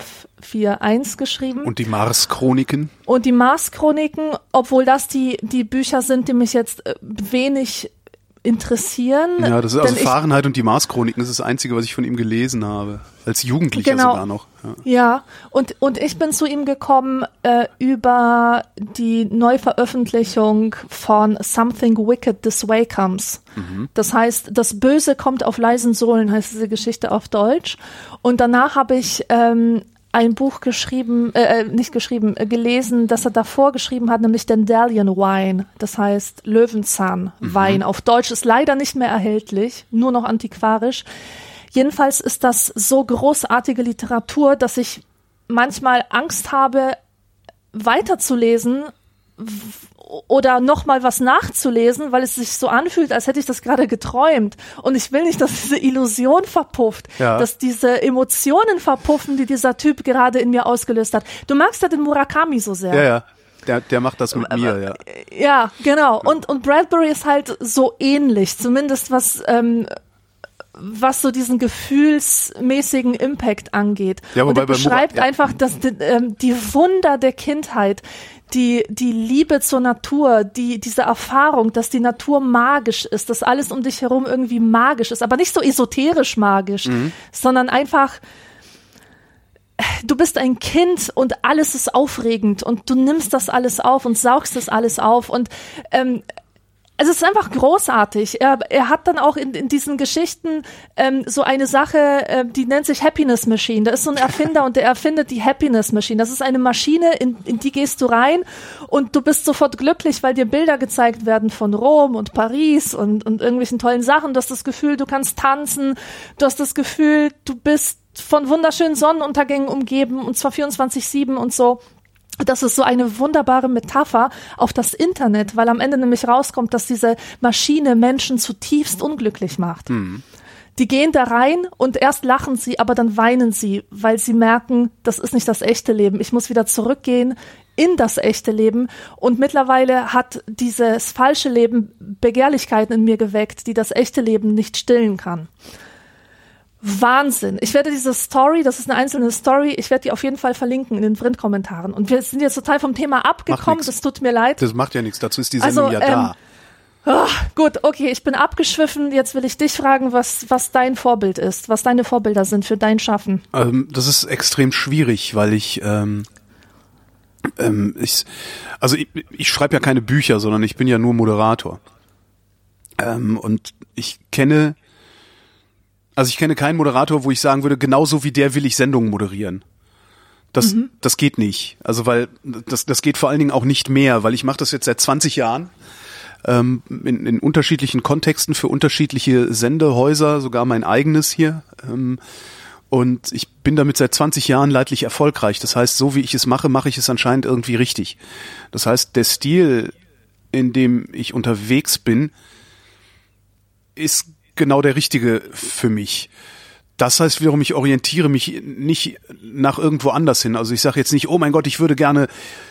541 geschrieben. Und die Mars-Chroniken. Obwohl das die Bücher sind, die mich jetzt wenig interessieren. Ja, das ist also Fahrenheit und die Mars-Chroniken, das ist das Einzige, was ich von ihm gelesen habe. Als Jugendlicher sogar noch. Ja, und ich bin zu ihm gekommen über die Neuveröffentlichung von Something Wicked This Way Comes. Das heißt, das Böse kommt auf leisen Sohlen, heißt diese Geschichte auf Deutsch. Und danach habe ich ein Buch gelesen, das er davor geschrieben hat, nämlich Dandelion Wine. Das heißt Löwenzahnwein. Auf Deutsch ist leider nicht mehr erhältlich, nur noch antiquarisch. Jedenfalls ist das so großartige Literatur, dass ich manchmal Angst habe, weiterzulesen oder nochmal was nachzulesen, weil es sich so anfühlt, als hätte ich das gerade geträumt. Und ich will nicht, dass diese Illusion verpufft, dass diese Emotionen verpuffen, die dieser Typ gerade in mir ausgelöst hat. Du magst ja den Murakami so sehr. Ja. Der macht das mit mir, ja. Ja, genau. Und Bradbury ist halt so ähnlich, zumindest was so diesen gefühlsmäßigen Impact angeht. Ja, und er beschreibt einfach die Wunder der Kindheit, die Liebe zur Natur, diese Erfahrung, dass die Natur magisch ist, dass alles um dich herum irgendwie magisch ist, aber nicht so esoterisch magisch, sondern einfach, du bist ein Kind und alles ist aufregend und du nimmst das alles auf und saugst das alles auf und es ist einfach großartig. Er hat dann auch in diesen Geschichten so eine Sache, die nennt sich Happiness Machine. Da ist so ein Erfinder und der erfindet die Happiness Machine. Das ist eine Maschine, in die gehst du rein und du bist sofort glücklich, weil dir Bilder gezeigt werden von Rom und Paris und irgendwelchen tollen Sachen. Du hast das Gefühl, du kannst tanzen. Du hast das Gefühl, du bist von wunderschönen Sonnenuntergängen umgeben und zwar 24/7 und so. Das ist so eine wunderbare Metapher auf das Internet, weil am Ende nämlich rauskommt, dass diese Maschine Menschen zutiefst unglücklich macht. Die gehen da rein und erst lachen sie, aber dann weinen sie, weil sie merken, das ist nicht das echte Leben. Ich muss wieder zurückgehen in das echte Leben. Und mittlerweile hat dieses falsche Leben Begehrlichkeiten in mir geweckt, die das echte Leben nicht stillen kann. Wahnsinn. Ich werde diese Story, das ist eine einzelne Story, ich werde die auf jeden Fall verlinken in den Vrind-Kommentaren. Und wir sind jetzt total vom Thema abgekommen, das tut mir leid. Das macht ja nichts, dazu ist die Sendung da. Gut, okay, ich bin abgeschwiffen, jetzt will ich dich fragen, was dein Vorbild ist, was deine Vorbilder sind für dein Schaffen. Das ist extrem schwierig, weil ich schreibe ja keine Bücher, sondern ich bin ja nur Moderator. Und ich kenne keinen Moderator, wo ich sagen würde, genauso wie der will ich Sendungen moderieren. Das geht nicht. Also weil das geht vor allen Dingen auch nicht mehr, weil ich mache das jetzt seit 20 Jahren in unterschiedlichen Kontexten für unterschiedliche Sendehäuser, sogar mein eigenes hier. Und ich bin damit seit 20 Jahren leidlich erfolgreich. Das heißt, so wie ich es mache, mache ich es anscheinend irgendwie richtig. Das heißt, der Stil, in dem ich unterwegs bin, ist genau der richtige für mich. Das heißt wiederum, ich orientiere mich nicht nach irgendwo anders hin. Also ich sage jetzt nicht, oh mein Gott, ich würde gerne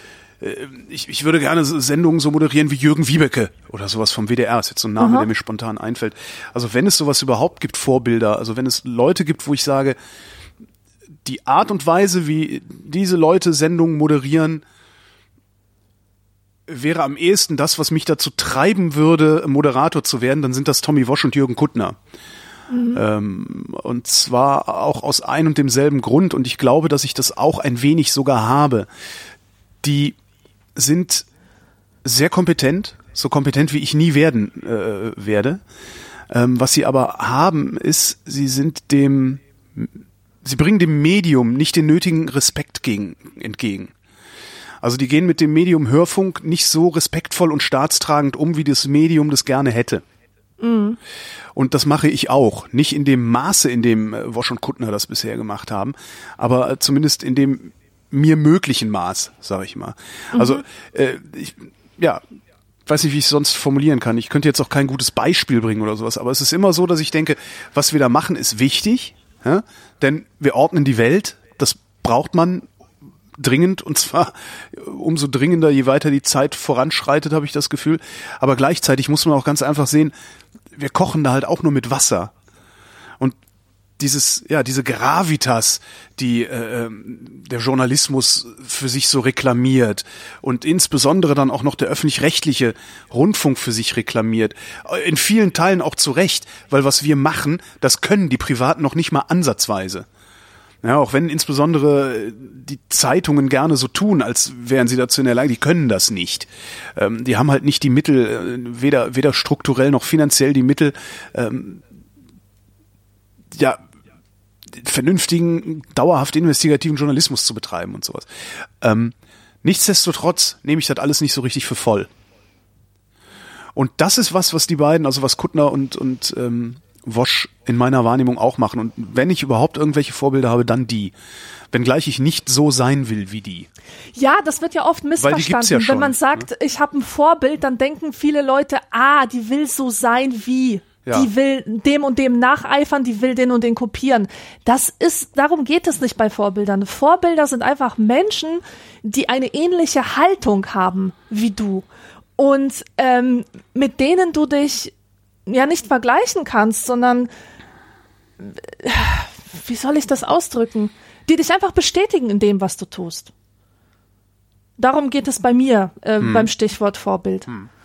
Sendungen so moderieren wie Jürgen Wiebeke oder sowas vom WDR. Das ist jetzt so ein Name, der mir spontan einfällt. Also wenn es sowas überhaupt gibt, Vorbilder, also wenn es Leute gibt, wo ich sage, die Art und Weise, wie diese Leute Sendungen moderieren, wäre am ehesten das, was mich dazu treiben würde, Moderator zu werden, dann sind das Tommy Wosch und Jürgen Kuttner. Und zwar auch aus ein und demselben Grund und ich glaube, dass ich das auch ein wenig sogar habe. Die sind sehr kompetent, so kompetent wie ich nie werden werde. Was sie aber haben, ist, sie bringen dem Medium nicht den nötigen Respekt entgegen. Also die gehen mit dem Medium Hörfunk nicht so respektvoll und staatstragend um, wie das Medium das gerne hätte. Und das mache ich auch. Nicht in dem Maße, in dem Wosch und Kuttner das bisher gemacht haben, aber zumindest in dem mir möglichen Maß, sage ich mal. Also ich weiß nicht, wie ich es sonst formulieren kann. Ich könnte jetzt auch kein gutes Beispiel bringen oder sowas, aber es ist immer so, dass ich denke, was wir da machen, ist wichtig, ja? Denn wir ordnen die Welt, das braucht man dringend und zwar umso dringender, je weiter die Zeit voranschreitet, habe ich das Gefühl. Aber gleichzeitig muss man auch ganz einfach sehen, wir kochen da halt auch nur mit Wasser. Und diese Gravitas, die der Journalismus für sich so reklamiert und insbesondere dann auch noch der öffentlich-rechtliche Rundfunk für sich reklamiert. In vielen Teilen auch zu Recht, weil was wir machen, das können die Privaten noch nicht mal ansatzweise. Ja, auch wenn insbesondere die Zeitungen gerne so tun, als wären sie dazu in der Lage, die können das nicht. Die haben halt nicht die Mittel, weder strukturell noch finanziell die Mittel, vernünftigen, dauerhaft investigativen Journalismus zu betreiben und sowas. Nichtsdestotrotz nehme ich das alles nicht so richtig für voll. Und das ist was die beiden, also was Kuttner und Wosch in meiner Wahrnehmung auch machen. Und wenn ich überhaupt irgendwelche Vorbilder habe, dann die. Wenngleich ich nicht so sein will wie die. Ja, das wird ja oft missverstanden. Weil die gibt's ja schon, wenn man sagt, ich habe ein Vorbild, dann denken viele Leute, die will so sein wie. Ja. Die will dem und dem nacheifern, die will den und den kopieren. Darum geht es nicht bei Vorbildern. Vorbilder sind einfach Menschen, die eine ähnliche Haltung haben wie du. Und mit denen du dich ja nicht vergleichen kannst, sondern wie soll ich das ausdrücken? Die dich einfach bestätigen in dem, was du tust. Darum geht es bei mir beim Stichwort Vorbild.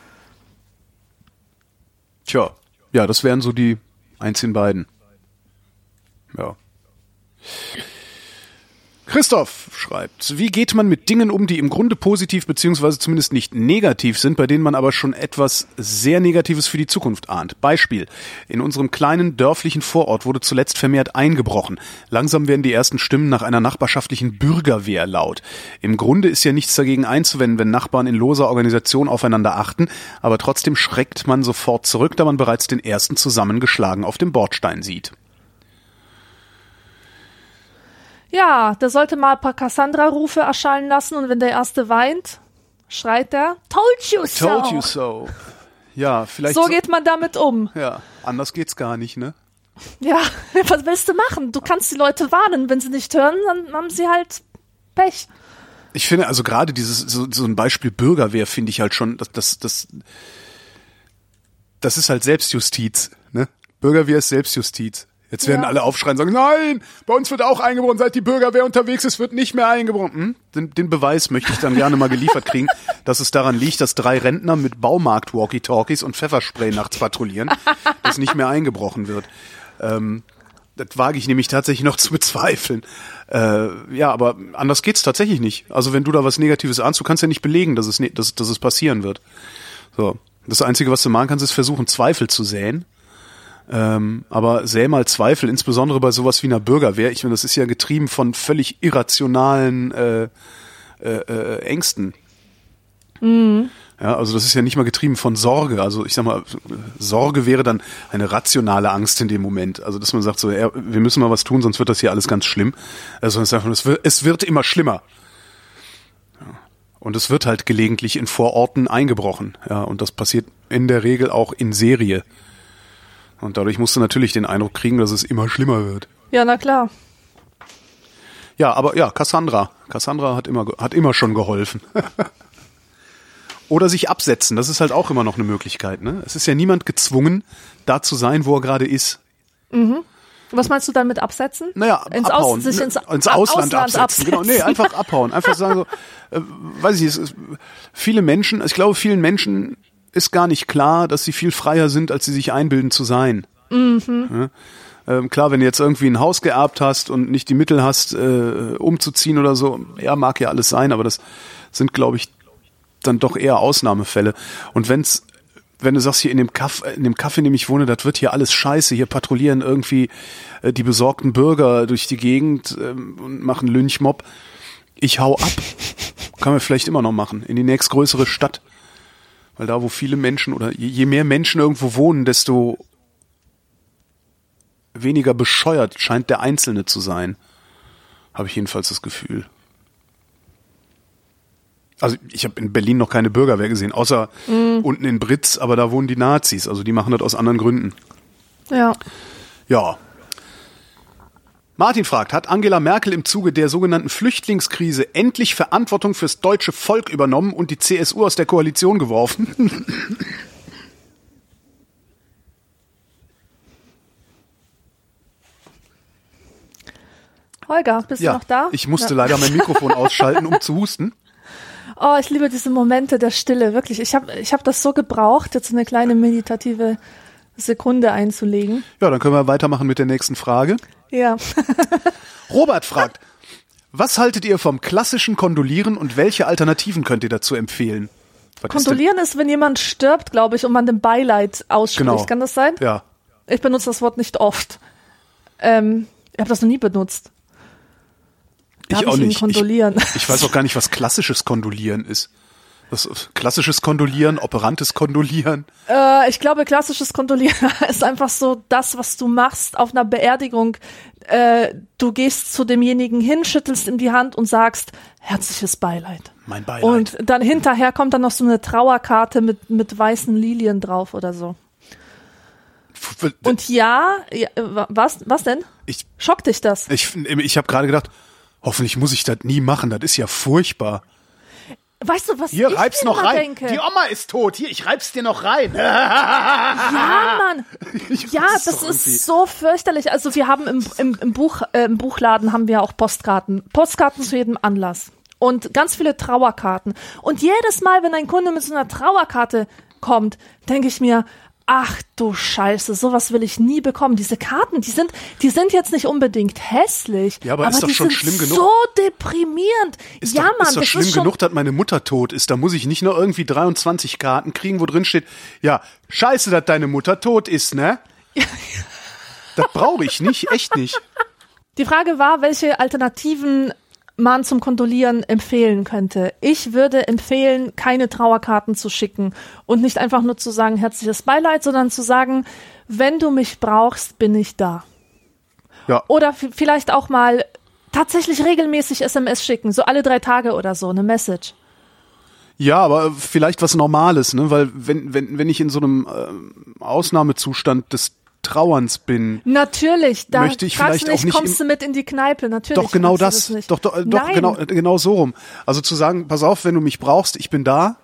Tja, ja, das wären so die einzigen beiden. Ja. Christoph schreibt, wie geht man mit Dingen um, die im Grunde positiv beziehungsweise zumindest nicht negativ sind, bei denen man aber schon etwas sehr Negatives für die Zukunft ahnt? Beispiel, in unserem kleinen dörflichen Vorort wurde zuletzt vermehrt eingebrochen. Langsam werden die ersten Stimmen nach einer nachbarschaftlichen Bürgerwehr laut. Im Grunde ist ja nichts dagegen einzuwenden, wenn Nachbarn in loser Organisation aufeinander achten, aber trotzdem schreckt man sofort zurück, da man bereits den ersten zusammengeschlagen auf dem Bordstein sieht. Ja, der sollte mal ein paar Cassandra-Rufe erschallen lassen und wenn der Erste weint, schreit er, told you so. Told you so. Ja, vielleicht. So geht man damit um. Ja, anders geht's gar nicht, ne? Ja, was willst du machen? Du kannst die Leute warnen. Wenn sie nicht hören, dann haben sie halt Pech. Ich finde, also gerade dieses, so ein Beispiel Bürgerwehr finde ich halt schon, das ist halt Selbstjustiz, ne? Bürgerwehr ist Selbstjustiz. Jetzt werden alle aufschreien und sagen, nein, bei uns wird auch eingebrochen, seit die Bürgerwehr unterwegs ist, wird nicht mehr eingebrochen. Den Beweis möchte ich dann gerne mal geliefert kriegen, dass es daran liegt, dass 3 Rentner mit Baumarkt-Walkie-Talkies und Pfefferspray nachts patrouillieren, dass nicht mehr eingebrochen wird. Das wage ich nämlich tatsächlich noch zu bezweifeln. Ja, aber anders geht's tatsächlich nicht. Also wenn du da was Negatives ahnst, du kannst ja nicht belegen, dass es passieren wird. So, das Einzige, was du machen kannst, ist versuchen, Zweifel zu säen. Aber säh mal Zweifel, insbesondere bei sowas wie einer Bürgerwehr. Ich meine, das ist ja getrieben von völlig irrationalen Ängsten. Mhm. Ja, also das ist ja nicht mal getrieben von Sorge. Also ich sag mal, Sorge wäre dann eine rationale Angst in dem Moment. Also dass man sagt so, wir müssen mal was tun, sonst wird das hier alles ganz schlimm. Also es wird immer schlimmer. Ja. Und es wird halt gelegentlich in Vororten eingebrochen. Ja, und das passiert in der Regel auch in Serie. Und dadurch musst du natürlich den Eindruck kriegen, dass es immer schlimmer wird. Ja, na klar. Ja, aber ja, Cassandra hat immer schon geholfen. Oder sich absetzen, das ist halt auch immer noch eine Möglichkeit, ne? Es ist ja niemand gezwungen, da zu sein, wo er gerade ist. Mhm. Was meinst du dann mit absetzen? Naja, abhauen. Ins Ausland absetzen. Genau, nee, einfach abhauen. Einfach sagen so, weiß ich, ich glaube, vielen Menschen ist gar nicht klar, dass sie viel freier sind, als sie sich einbilden zu sein. Mhm. Ja, klar, wenn du jetzt irgendwie ein Haus geerbt hast und nicht die Mittel hast, umzuziehen oder so, ja, mag ja alles sein, aber das sind, glaube ich, dann doch eher Ausnahmefälle. Und wenn du sagst, hier in dem Café, in dem ich wohne, das wird hier alles scheiße, hier patrouillieren irgendwie die besorgten Bürger durch die Gegend und machen Lynchmob. Ich hau ab. Kann man vielleicht immer noch machen. In die nächstgrößere Stadt. Weil da, wo viele Menschen oder je mehr Menschen irgendwo wohnen, desto weniger bescheuert scheint der Einzelne zu sein. Habe ich jedenfalls das Gefühl. Also ich habe in Berlin noch keine Bürgerwehr gesehen, außer unten in Britz, aber da wohnen die Nazis. Also die machen das aus anderen Gründen. Ja. Ja. Martin fragt, hat Angela Merkel im Zuge der sogenannten Flüchtlingskrise endlich Verantwortung fürs deutsche Volk übernommen und die CSU aus der Koalition geworfen? Holger, bist du noch da? Ich musste leider mein Mikrofon ausschalten, um zu husten. Oh, ich liebe diese Momente der Stille, wirklich. Ich hab das so gebraucht, jetzt eine kleine meditative Sekunde einzulegen. Ja, dann können wir weitermachen mit der nächsten Frage. Ja. Robert fragt, was haltet ihr vom klassischen Kondolieren und welche Alternativen könnt ihr dazu empfehlen? Kondolieren ist, wenn jemand stirbt, glaube ich, und man dem Beileid ausspricht. Genau. Kann das sein? Ja. Ich benutze das Wort nicht oft. Ich habe das noch nie benutzt. Ich auch nicht. Kondolieren. Ich weiß auch gar nicht, was klassisches Kondolieren ist. Was klassisches Kondolieren, operantes Kondolieren? Ich glaube, klassisches Kondolieren ist einfach so das, was du machst auf einer Beerdigung. Du gehst zu demjenigen hin, schüttelst ihm die Hand und sagst, herzliches Beileid. Mein Beileid. Und dann hinterher kommt dann noch so eine Trauerkarte mit weißen Lilien drauf oder so. Und ja, was denn? Schockt dich das? Ich habe gerade gedacht, hoffentlich muss ich das nie machen, das ist ja furchtbar. Weißt du, was hier, ich reib's mir noch immer rein. denke? Die Oma ist tot. Hier, ich reib's dir noch rein. Ja, Mann. Ja, das ist so fürchterlich. Also wir haben im Buchladen haben wir auch Postkarten. Postkarten zu jedem Anlass. Und ganz viele Trauerkarten. Und jedes Mal, wenn ein Kunde mit so einer Trauerkarte kommt, denke ich mir, ach du Scheiße, sowas will ich nie bekommen. Diese Karten, die sind jetzt nicht unbedingt hässlich, ja, aber ist doch die schon sind schlimm genug. So deprimierend. Ist ja, doch, Mann, ist doch das schlimm ist schon genug, dass meine Mutter tot ist. Da muss ich nicht nur irgendwie 23 Karten kriegen, wo drin steht, ja, scheiße, dass deine Mutter tot ist, ne? Das brauche ich nicht, echt nicht. Die Frage war, welche Alternativen man zum Kondolieren empfehlen könnte. Ich würde empfehlen, keine Trauerkarten zu schicken und nicht einfach nur zu sagen, herzliches Beileid, sondern zu sagen, wenn du mich brauchst, bin ich da. Ja. Oder vielleicht auch mal tatsächlich regelmäßig SMS schicken, so alle 3 Tage oder so, eine Message. Ja, aber vielleicht was Normales, ne? Weil wenn ich in so einem Ausnahmezustand des Trauerns bin. Natürlich, da möchte ich vielleicht auch nicht kommst du mit in die Kneipe, natürlich. Doch genau das, doch genau so rum. Also zu sagen, pass auf, wenn du mich brauchst, ich bin da.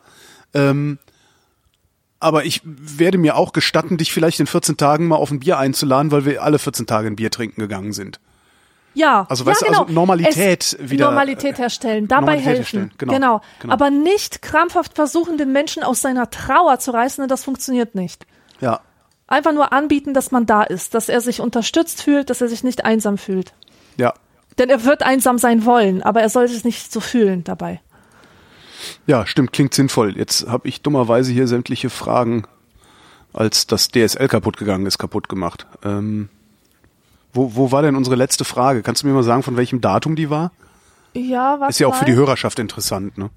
Aber ich werde mir auch gestatten, dich vielleicht in 14 Tagen mal auf ein Bier einzuladen, weil wir alle 14 Tage ein Bier trinken gegangen sind. Ja, also weißt ja, du, genau. also Normalität wieder. Normalität herstellen, dabei helfen. Genau. Aber nicht krampfhaft versuchen, den Menschen aus seiner Trauer zu reißen, das funktioniert nicht. Ja. Einfach nur anbieten, dass man da ist, dass er sich unterstützt fühlt, dass er sich nicht einsam fühlt. Ja. Denn er wird einsam sein wollen, aber er soll sich nicht so fühlen dabei. Ja, stimmt, klingt sinnvoll. Jetzt habe ich dummerweise hier sämtliche Fragen, als das DSL kaputt gegangen ist, kaputt gemacht. Wo war denn unsere letzte Frage? Kannst du mir mal sagen, von welchem Datum die war? Ja, was? Ist ja auch für die Hörerschaft interessant, ne?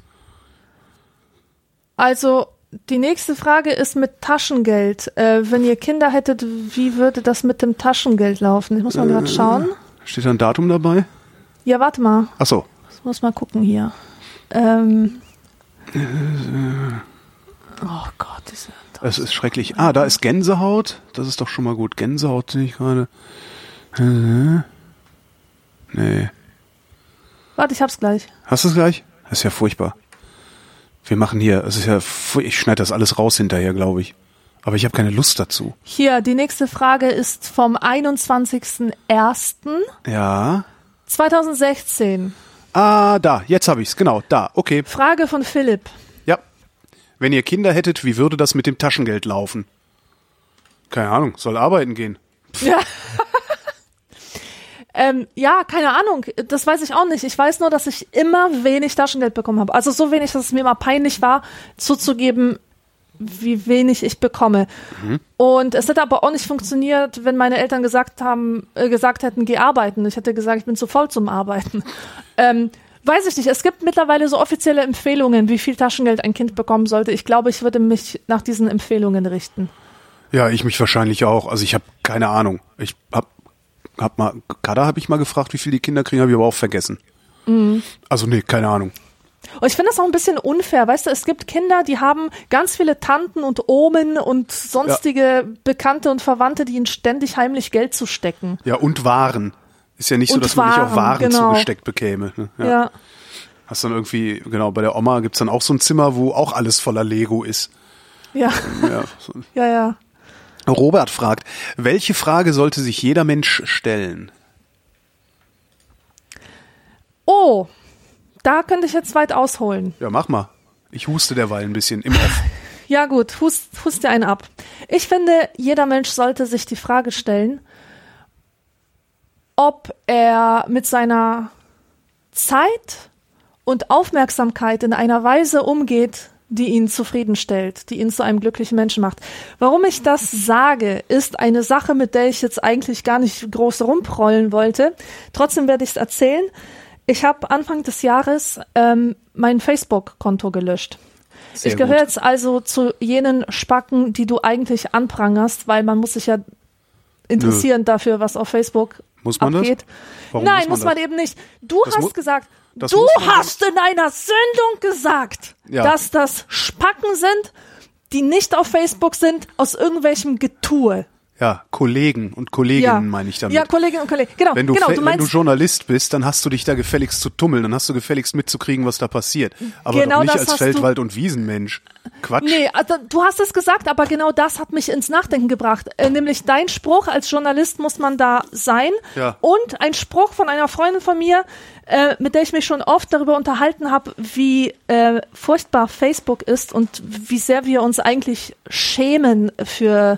Also, die nächste Frage ist mit Taschengeld. Wenn ihr Kinder hättet, wie würde das mit dem Taschengeld laufen? Ich muss mal gerade schauen. Steht da ein Datum dabei? Ja, warte mal. Ach so. Ich muss mal gucken hier. Oh Gott, es ist schrecklich. Ah, da ist Gänsehaut. Das ist doch schon mal gut. Gänsehaut sehe ich gerade. Nee. Warte, ich hab's gleich. Hast du es gleich? Das ist ja furchtbar. Wir machen hier, es ist ja, ich schneide das alles raus hinterher, glaube ich. Aber ich habe keine Lust dazu. Hier, die nächste Frage ist vom 21.01. Ja. 2016. Ah, da, jetzt habe ich's, genau, da, okay. Frage von Philipp. Ja. Wenn ihr Kinder hättet, wie würde das mit dem Taschengeld laufen? Keine Ahnung, soll arbeiten gehen. Ja. Ja, keine Ahnung, das weiß ich auch nicht. Ich weiß nur, dass ich immer wenig Taschengeld bekommen habe. Also so wenig, dass es mir immer peinlich war, zuzugeben, wie wenig ich bekomme. Mhm. Und es hätte aber auch nicht funktioniert, wenn meine Eltern gesagt hätten, geh arbeiten. Ich hätte gesagt, ich bin zu faul zum Arbeiten. Weiß ich nicht. Es gibt mittlerweile so offizielle Empfehlungen, wie viel Taschengeld ein Kind bekommen sollte. Ich glaube, ich würde mich nach diesen Empfehlungen richten. Ja, ich mich wahrscheinlich auch. Also ich habe keine Ahnung. Ich Kada habe ich mal gefragt, wie viel die Kinder kriegen, habe ich aber auch vergessen. Mhm. Also nee, keine Ahnung. Und ich finde das auch ein bisschen unfair, weißt du, es gibt Kinder, die haben ganz viele Tanten und Omen und sonstige Bekannte und Verwandte, die ihnen ständig heimlich Geld zustecken. Ja, und Waren. Ist ja nicht so, dass man nicht auch Waren zugesteckt bekäme. Ne? Ja. Hast dann irgendwie, genau, bei der Oma gibt's dann auch so ein Zimmer, wo auch alles voller Lego ist. Ja. Ja. Robert fragt, welche Frage sollte sich jeder Mensch stellen? Oh, da könnte ich jetzt weit ausholen. Ja, mach mal. Ich huste derweil ein bisschen im Off. Ja gut, hust dir einen ab. Ich finde, jeder Mensch sollte sich die Frage stellen, ob er mit seiner Zeit und Aufmerksamkeit in einer Weise umgeht, die ihn zufriedenstellt, die ihn zu einem glücklichen Menschen macht. Warum ich das sage, ist eine Sache, mit der ich jetzt eigentlich gar nicht groß rumprollen wollte. Trotzdem werde ich es erzählen. Ich habe Anfang des Jahres mein Facebook-Konto gelöscht. Ich gehöre jetzt also zu jenen Spacken, die du eigentlich anprangerst, weil man muss sich ja interessieren dafür, was auf Facebook muss man abgeht. Das? Warum Nein, muss man eben nicht. Du hast gesagt, du hast in einer Sendung gesagt, dass das Spacken sind, die nicht auf Facebook sind, aus irgendwelchem Getue. Ja, Kollegen und Kolleginnen meine ich damit. Ja, Kolleginnen und Kollegen. Genau, wenn du Journalist bist, dann hast du dich da gefälligst zu tummeln, dann hast du gefälligst mitzukriegen, was da passiert. Aber genau, doch nicht als Feldwald- und Wiesenmensch. Quatsch. Nee, also, du hast es gesagt, aber genau das hat mich ins Nachdenken gebracht. Nämlich dein Spruch, als Journalist muss man da sein. Ja. Und ein Spruch von einer Freundin von mir, mit der ich mich schon oft darüber unterhalten habe, wie furchtbar Facebook ist und wie sehr wir uns eigentlich schämen für...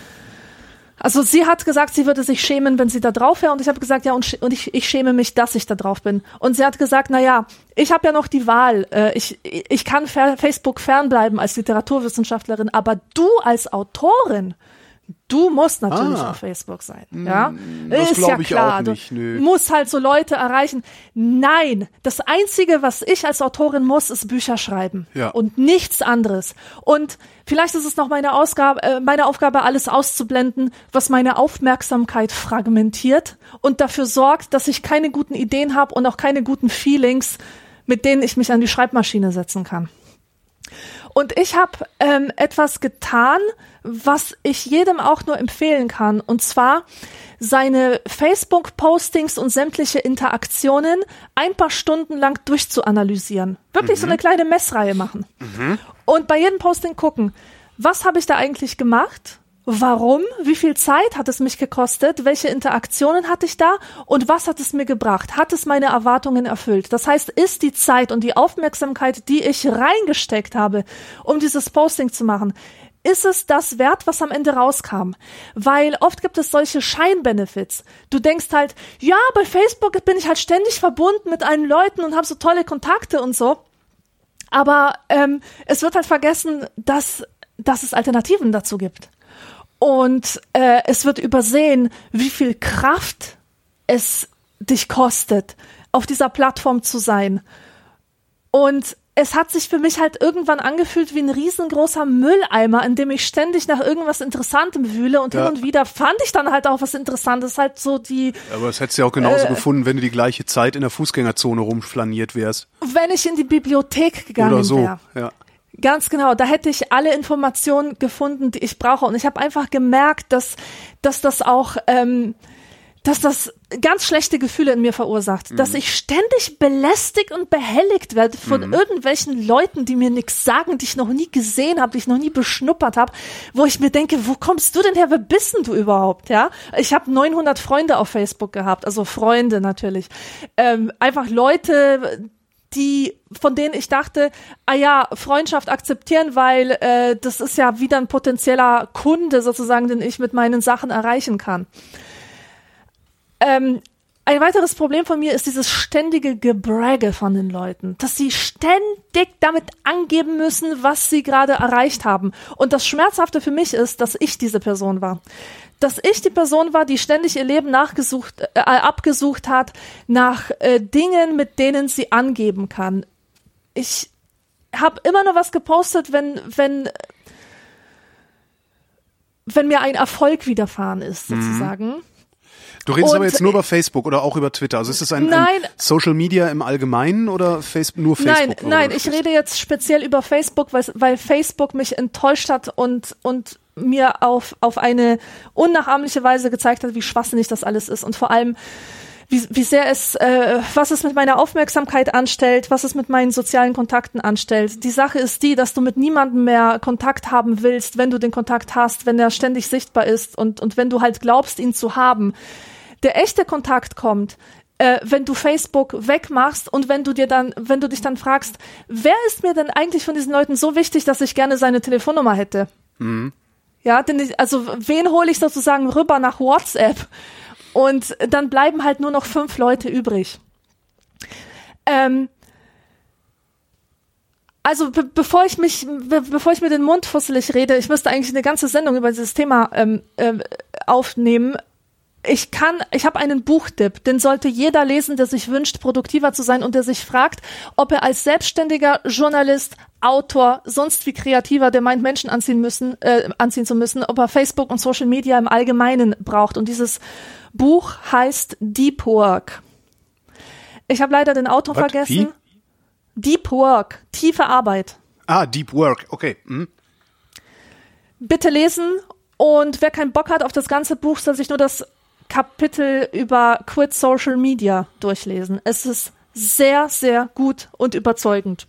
Also sie hat gesagt, sie würde sich schämen, wenn sie da drauf wäre. Und ich habe gesagt, ja, und ich schäme mich, dass ich da drauf bin. Und sie hat gesagt, na, ich habe ja noch die Wahl. Ich kann Facebook fernbleiben als Literaturwissenschaftlerin, aber du als Autorin, du musst natürlich auf Facebook sein. Ja? Das ist ja ich klar. Auch nicht, du musst halt so Leute erreichen. Nein, das Einzige, was ich als Autorin muss, ist Bücher schreiben. Ja. Und nichts anderes. Und vielleicht ist es noch meine Aufgabe, alles auszublenden, was meine Aufmerksamkeit fragmentiert und dafür sorgt, dass ich keine guten Ideen habe und auch keine guten Feelings, mit denen ich mich an die Schreibmaschine setzen kann. Und ich habe etwas getan, was ich jedem auch nur empfehlen kann. Und zwar seine Facebook-Postings und sämtliche Interaktionen ein paar Stunden lang durchzuanalysieren. Wirklich so eine kleine Messreihe machen. Und bei jedem Posting gucken, was habe ich da eigentlich gemacht? Warum? Wie viel Zeit hat es mich gekostet? Welche Interaktionen hatte ich da? Und was hat es mir gebracht? Hat es meine Erwartungen erfüllt? Das heißt, ist die Zeit und die Aufmerksamkeit, die ich reingesteckt habe, um dieses Posting zu machen, ist es das wert, was am Ende rauskam? Weil oft gibt es solche Scheinbenefits. Du denkst halt, ja, bei Facebook bin ich halt ständig verbunden mit allen Leuten und habe so tolle Kontakte und so. Aber es wird halt vergessen, dass es Alternativen dazu gibt. Und es wird übersehen, wie viel Kraft es dich kostet, auf dieser Plattform zu sein. Und es hat sich für mich halt irgendwann angefühlt wie ein riesengroßer Mülleimer, in dem ich ständig nach irgendwas Interessantem wühle und hin und wieder fand ich dann halt auch was Interessantes, halt so die... Aber das hättest du ja auch genauso gefunden, wenn du die gleiche Zeit in der Fußgängerzone rumflaniert wärst. Wenn ich in die Bibliothek gegangen wäre. Oder so, ja. Ganz genau, da hätte ich alle Informationen gefunden, die ich brauche. Und ich habe einfach gemerkt, dass das auch, dass das ganz schlechte Gefühle in mir verursacht. Dass ich ständig belästigt und behelligt werde von irgendwelchen Leuten, die mir nichts sagen, die ich noch nie gesehen habe, die ich noch nie beschnuppert habe, wo ich mir denke, wo kommst du denn her? Wer bist denn du überhaupt? Ja, ich habe 900 Freunde auf Facebook gehabt, also Freunde natürlich. Einfach Leute, von denen ich dachte, Freundschaft akzeptieren, weil das ist ja wieder ein potenzieller Kunde sozusagen, den ich mit meinen Sachen erreichen kann. Ein weiteres Problem von mir ist dieses ständige Gebragge von den Leuten, dass sie ständig damit angeben müssen, was sie gerade erreicht haben. Und das Schmerzhafte für mich ist, dass ich diese Person war. Dass ich die Person war, die ständig ihr Leben abgesucht hat nach Dingen, mit denen sie angeben kann. Ich habe immer nur was gepostet, wenn mir ein Erfolg widerfahren ist, sozusagen. Du redest aber jetzt nur über Facebook oder auch über Twitter. Also ist das ein Social Media im Allgemeinen oder nur Facebook? Nein, ich rede jetzt speziell über Facebook, weil Facebook mich enttäuscht hat und mir auf eine unnachahmliche Weise gezeigt hat, wie schwachsinnig das alles ist und vor allem, wie sehr was es mit meiner Aufmerksamkeit anstellt, was es mit meinen sozialen Kontakten anstellt. Die Sache ist die, dass du mit niemandem mehr Kontakt haben willst, wenn du den Kontakt hast, wenn er ständig sichtbar ist und wenn du halt glaubst, ihn zu haben. Der echte Kontakt kommt, wenn du Facebook wegmachst und wenn du dich dann fragst, wer ist mir denn eigentlich von diesen Leuten so wichtig, dass ich gerne seine Telefonnummer hätte? Mhm. Ja, also wen hole ich sozusagen rüber nach WhatsApp? Und dann bleiben halt nur noch 5 Leute übrig. Also bevor ich mir den Mund fusselig rede, ich müsste eigentlich eine ganze Sendung über dieses Thema aufnehmen. Ich habe einen Buchtipp, den sollte jeder lesen, der sich wünscht, produktiver zu sein und der sich fragt, ob er als selbstständiger Journalist, Autor, sonst wie Kreativer, der meint, Menschen anziehen zu müssen, ob er Facebook und Social Media im Allgemeinen braucht. Und dieses Buch heißt Deep Work. Ich habe leider den Autor vergessen. Wie? Deep Work, tiefe Arbeit. Ah, Deep Work, okay. Mhm. Bitte lesen, und wer keinen Bock hat auf das ganze Buch, soll sich nur das Kapitel über Quit Social Media durchlesen. Es ist sehr, sehr gut und überzeugend.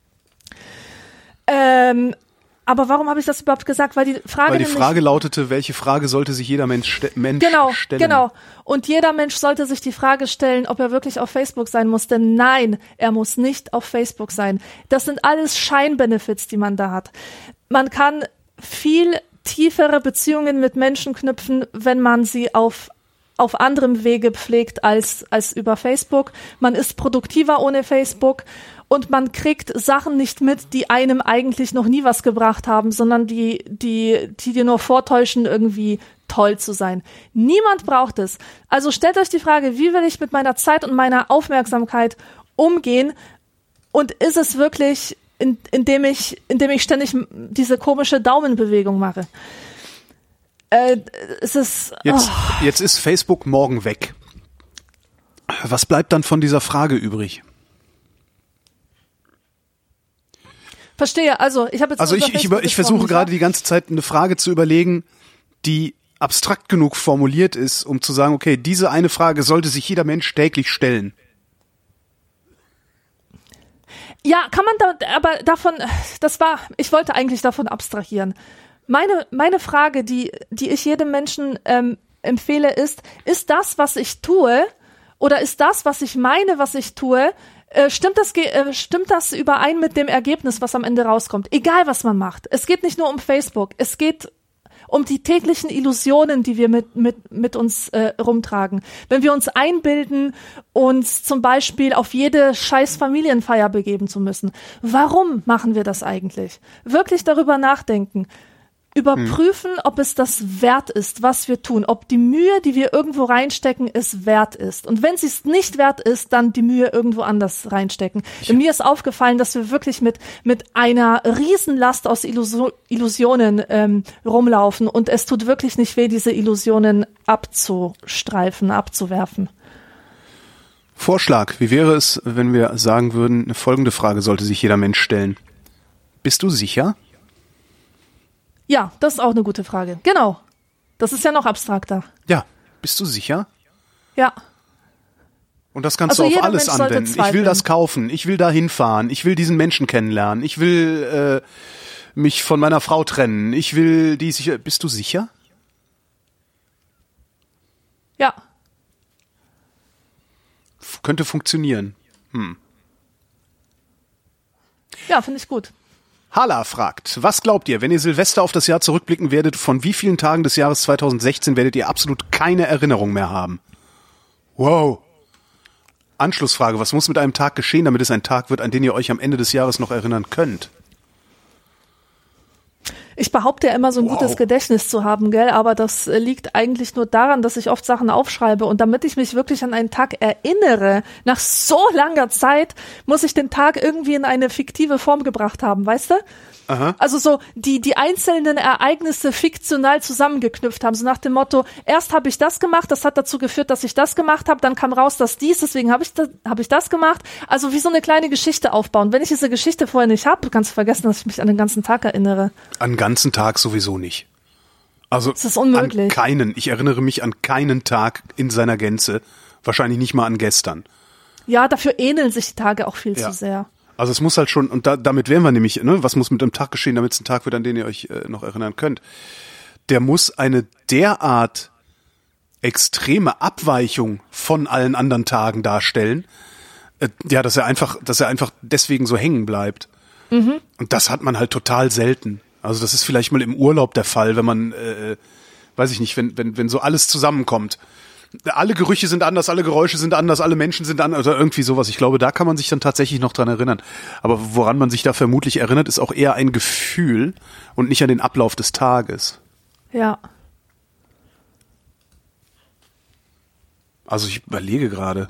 Aber warum habe ich das überhaupt gesagt? Weil die Frage lautete, welche Frage sollte sich jeder Mensch stellen? Genau. Und jeder Mensch sollte sich die Frage stellen, ob er wirklich auf Facebook sein muss. Denn nein, er muss nicht auf Facebook sein. Das sind alles Scheinbenefits, die man da hat. Man kann viel tiefere Beziehungen mit Menschen knüpfen, wenn man sie auf anderem Wege pflegt als über Facebook. Man ist produktiver ohne Facebook und man kriegt Sachen nicht mit, die einem eigentlich noch nie was gebracht haben, sondern die dir nur vortäuschen, irgendwie toll zu sein. Niemand braucht es. Also stellt euch die Frage, wie will ich mit meiner Zeit und meiner Aufmerksamkeit umgehen? Und ist es wirklich, indem ich ständig diese komische Daumenbewegung mache? Jetzt ist Facebook morgen weg. Was bleibt dann von dieser Frage übrig? Verstehe, also ich habe jetzt ich versuche gerade die ganze Zeit eine Frage zu überlegen, die abstrakt genug formuliert ist, um zu sagen, okay, diese eine Frage sollte sich jeder Mensch täglich stellen. Ja, kann man ich wollte eigentlich davon abstrahieren. Meine Frage, die ich jedem Menschen empfehle, ist das, was ich tue, oder ist das, was ich meine, was ich tue, stimmt das überein mit dem Ergebnis, was am Ende rauskommt? Egal, was man macht. Es geht nicht nur um Facebook, es geht um die täglichen Illusionen, die wir mit uns rumtragen. Wenn wir uns einbilden, uns zum Beispiel auf jede scheiß Familienfeier begeben zu müssen. Warum machen wir das eigentlich? Wirklich darüber nachdenken. Überprüfen, ob es das wert ist, was wir tun, ob die Mühe, die wir irgendwo reinstecken, es wert ist. Und wenn sie es nicht wert ist, dann die Mühe irgendwo anders reinstecken. Denn mir ist aufgefallen, dass wir wirklich mit einer Riesenlast aus Illusionen rumlaufen, und es tut wirklich nicht weh, diese Illusionen abzuwerfen. Vorschlag, wie wäre es, wenn wir sagen würden, eine folgende Frage sollte sich jeder Mensch stellen. Bist du sicher? Ja, das ist auch eine gute Frage. Genau. Das ist ja noch abstrakter. Ja, bist du sicher? Ja. Und das kannst du auf alles anwenden. Ich will das kaufen, ich will da hinfahren, ich will diesen Menschen kennenlernen, ich will mich von meiner Frau trennen, ich will die sicher. Bist du sicher? Ja. Könnte funktionieren. Ja, finde ich gut. Hala fragt, was glaubt ihr, wenn ihr Silvester auf das Jahr zurückblicken werdet, von wie vielen Tagen des Jahres 2016 werdet ihr absolut keine Erinnerung mehr haben? Wow. Anschlussfrage, was muss mit einem Tag geschehen, damit es ein Tag wird, an den ihr euch am Ende des Jahres noch erinnern könnt? Ich behaupte ja immer, so ein gutes Gedächtnis zu haben, gell? Aber das liegt eigentlich nur daran, dass ich oft Sachen aufschreibe. Und damit ich mich wirklich an einen Tag erinnere, nach so langer Zeit, muss ich den Tag irgendwie in eine fiktive Form gebracht haben, weißt du? Aha. Also so die einzelnen Ereignisse fiktional zusammengeknüpft haben, so nach dem Motto, erst habe ich das gemacht, das hat dazu geführt, dass ich das gemacht habe, dann kam raus, dass deswegen habe ich das gemacht. Also wie so eine kleine Geschichte aufbauen. Wenn ich diese Geschichte vorher nicht habe, kannst du vergessen, dass ich mich an den ganzen Tag erinnere. An den ganzen Tag sowieso nicht. Also das ist unmöglich. Ich erinnere mich an keinen Tag in seiner Gänze, wahrscheinlich nicht mal an gestern. Ja, dafür ähneln sich die Tage auch viel zu sehr. Also es muss halt schon, und damit wären wir nämlich, ne, was muss mit einem Tag geschehen, damit es ein Tag wird, an den ihr euch noch erinnern könnt. Der muss eine derart extreme Abweichung von allen anderen Tagen darstellen, dass er einfach deswegen so hängen bleibt. Und das hat man halt total selten. Also das ist vielleicht mal im Urlaub der Fall, wenn man, weiß ich nicht, wenn so alles zusammenkommt. Alle Gerüche sind anders, alle Geräusche sind anders, alle Menschen sind anders oder irgendwie sowas. Ich glaube, da kann man sich dann tatsächlich noch dran erinnern. Aber woran man sich da vermutlich erinnert, ist auch eher ein Gefühl und nicht an den Ablauf des Tages. Ja. Also ich überlege gerade.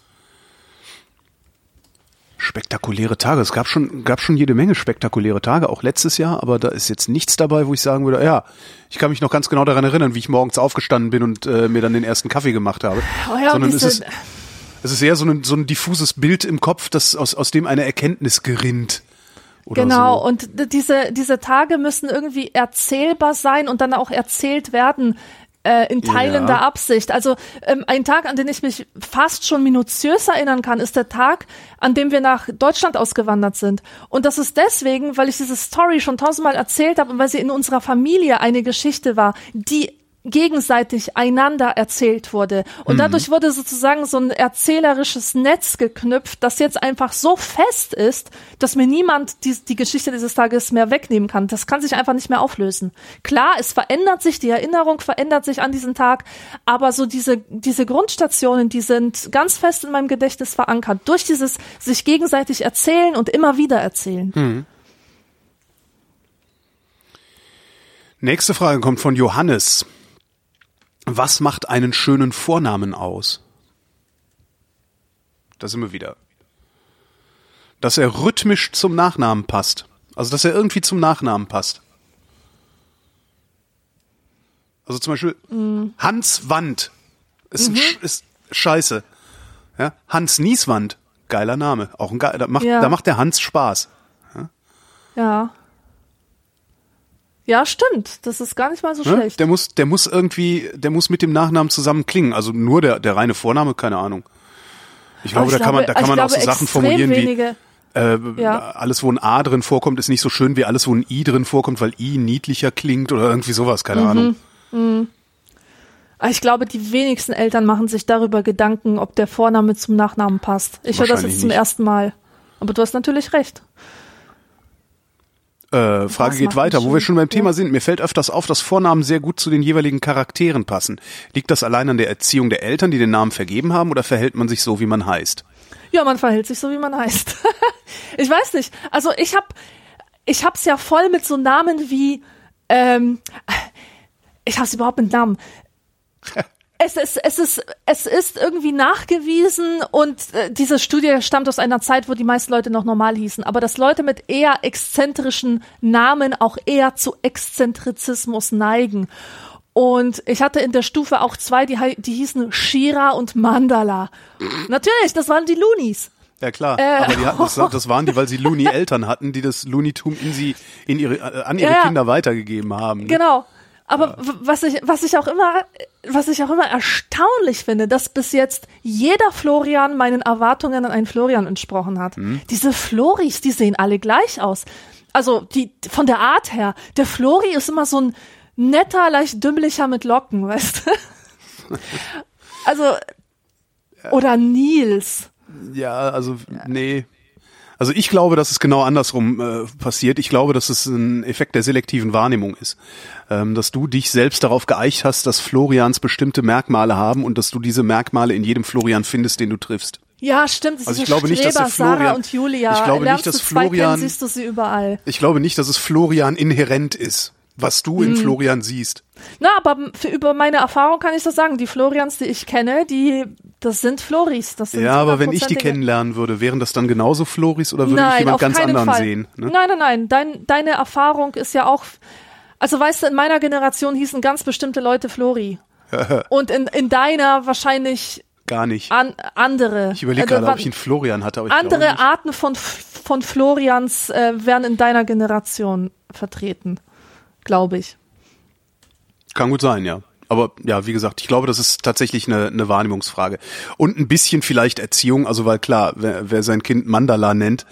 Spektakuläre Tage. Es gab schon jede Menge spektakuläre Tage, auch letztes Jahr, aber da ist jetzt nichts dabei, wo ich sagen würde, ja, ich kann mich noch ganz genau daran erinnern, wie ich morgens aufgestanden bin und mir dann den ersten Kaffee gemacht habe. Oh ja, sondern es ist eher so ein diffuses Bild im Kopf, das aus dem eine Erkenntnis gerinnt. Oder genau, so. und diese Tage müssen irgendwie erzählbar sein und dann auch erzählt werden, in teilender Absicht. Also ein Tag, an den ich mich fast schon minutiös erinnern kann, ist der Tag, an dem wir nach Deutschland ausgewandert sind. Und das ist deswegen, weil ich diese Story schon 1000-mal erzählt habe und weil sie in unserer Familie eine Geschichte war, die gegenseitig einander erzählt wurde. Und dadurch wurde sozusagen so ein erzählerisches Netz geknüpft, das jetzt einfach so fest ist, dass mir niemand die Geschichte dieses Tages mehr wegnehmen kann. Das kann sich einfach nicht mehr auflösen. Klar, es verändert sich, die Erinnerung verändert sich an diesen Tag, aber so diese Grundstationen, die sind ganz fest in meinem Gedächtnis verankert. Durch dieses sich gegenseitig erzählen und immer wieder erzählen. Nächste Frage kommt von Johannes. Was macht einen schönen Vornamen aus? Da sind wir wieder. Dass er rhythmisch zum Nachnamen passt. Also, dass er irgendwie zum Nachnamen passt. Also zum Beispiel Hans Wand ist scheiße. Ja? Hans Nieswand, geiler Name. Auch ein da macht der Hans Spaß. Ja. Ja, stimmt. Das ist gar nicht mal so schlecht. Der muss mit dem Nachnamen zusammen klingen. Also nur der reine Vorname, keine Ahnung. Ich glaube, da kann man auch so Sachen formulieren wie alles, wo ein A drin vorkommt, ist nicht so schön wie alles, wo ein I drin vorkommt, weil I niedlicher klingt oder irgendwie sowas, keine Ahnung. Ich glaube, die wenigsten Eltern machen sich darüber Gedanken, ob der Vorname zum Nachnamen passt. Ich höre das jetzt zum ersten Mal. Aber du hast natürlich recht. Frage geht weiter, wo wir schon beim Thema sind. Mir fällt öfters auf, dass Vornamen sehr gut zu den jeweiligen Charakteren passen. Liegt das allein an der Erziehung der Eltern, die den Namen vergeben haben, oder verhält man sich so, wie man heißt? Ja, man verhält sich so, wie man heißt. Ich weiß nicht. Also ich hab's ja voll mit so Namen wie, ich hab's überhaupt mit Namen. Es ist irgendwie nachgewiesen und diese Studie stammt aus einer Zeit, wo die meisten Leute noch normal hießen, aber dass Leute mit eher exzentrischen Namen auch eher zu Exzentrizismus neigen. Und ich hatte in der Stufe auch 2, die hießen Shira und Mandala. Natürlich, das waren die Loonies. Ja klar, aber die hatten das waren die, weil sie Looney-Eltern hatten, die das Loonitum an ihre Kinder weitergegeben haben. Ne? Genau. Aber was ich auch immer erstaunlich finde, dass bis jetzt jeder Florian meinen Erwartungen an einen Florian entsprochen hat. Diese Floris, die sehen alle gleich aus. Also die von der Art her. Der Flori ist immer so ein netter, leicht dümmlicher mit Locken, weißt du? Also oder Nils. Ja, also nee. Also ich glaube, dass es genau andersrum passiert. Ich glaube, dass es ein Effekt der selektiven Wahrnehmung ist. Dass du dich selbst darauf geeicht hast, dass Florians bestimmte Merkmale haben und dass du diese Merkmale in jedem Florian findest, den du triffst. Ja, stimmt. Also ich glaube nicht, dass der Florian, Sarah und Julia. Ich glaube nicht, dass Florian, siehst du sie überall. Ich glaube nicht, dass es Florian inhärent ist, was du in Florian siehst. Na, aber über meine Erfahrung kann ich das sagen. Die Florians, die ich kenne, das sind Floris. Das sind ja, aber wenn ich die kennenlernen würde, wären das dann genauso Floris oder würde ich jemand ganz anderen sehen? Ne? Nein. Deine Erfahrung ist ja auch, also weißt du, in meiner Generation hießen ganz bestimmte Leute Flori. Und in deiner wahrscheinlich gar nicht. Andere. Ich überlege gerade, ob ich einen Florian hatte. Aber andere Arten von Florians werden in deiner Generation vertreten, glaube ich. Kann gut sein, ja. Aber ja, wie gesagt, ich glaube, das ist tatsächlich eine Wahrnehmungsfrage. Und ein bisschen vielleicht Erziehung, also weil klar, wer sein Kind Mandala nennt,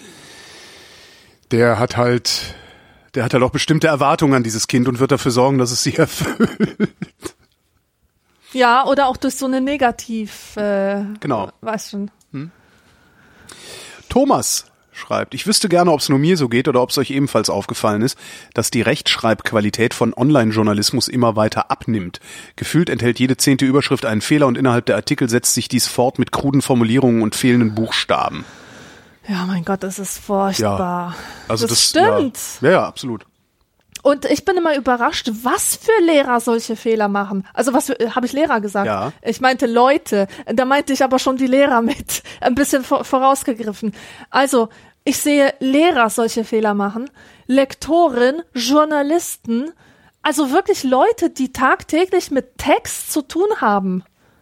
der hat halt auch bestimmte Erwartungen an dieses Kind und wird dafür sorgen, dass es sie erfüllt. Ja, oder auch durch so eine Genau. Weißt schon. Thomas schreibt, ich wüsste gerne, ob es nur mir so geht oder ob es euch ebenfalls aufgefallen ist, dass die Rechtschreibqualität von Online-Journalismus immer weiter abnimmt. Gefühlt enthält jede 10. Überschrift einen Fehler und innerhalb der Artikel setzt sich dies fort mit kruden Formulierungen und fehlenden Buchstaben. Ja, mein Gott, das ist furchtbar. Ja, also das stimmt. Ja, absolut. Und ich bin immer überrascht, was für Lehrer solche Fehler machen. Also habe ich Lehrer gesagt? Ja. Ich meinte Leute. Da meinte ich aber schon die Lehrer mit. Ein bisschen vorausgegriffen. Also, ich sehe Lehrer solche Fehler machen. Lektoren, Journalisten. Also wirklich Leute, die tagtäglich mit Text zu tun haben.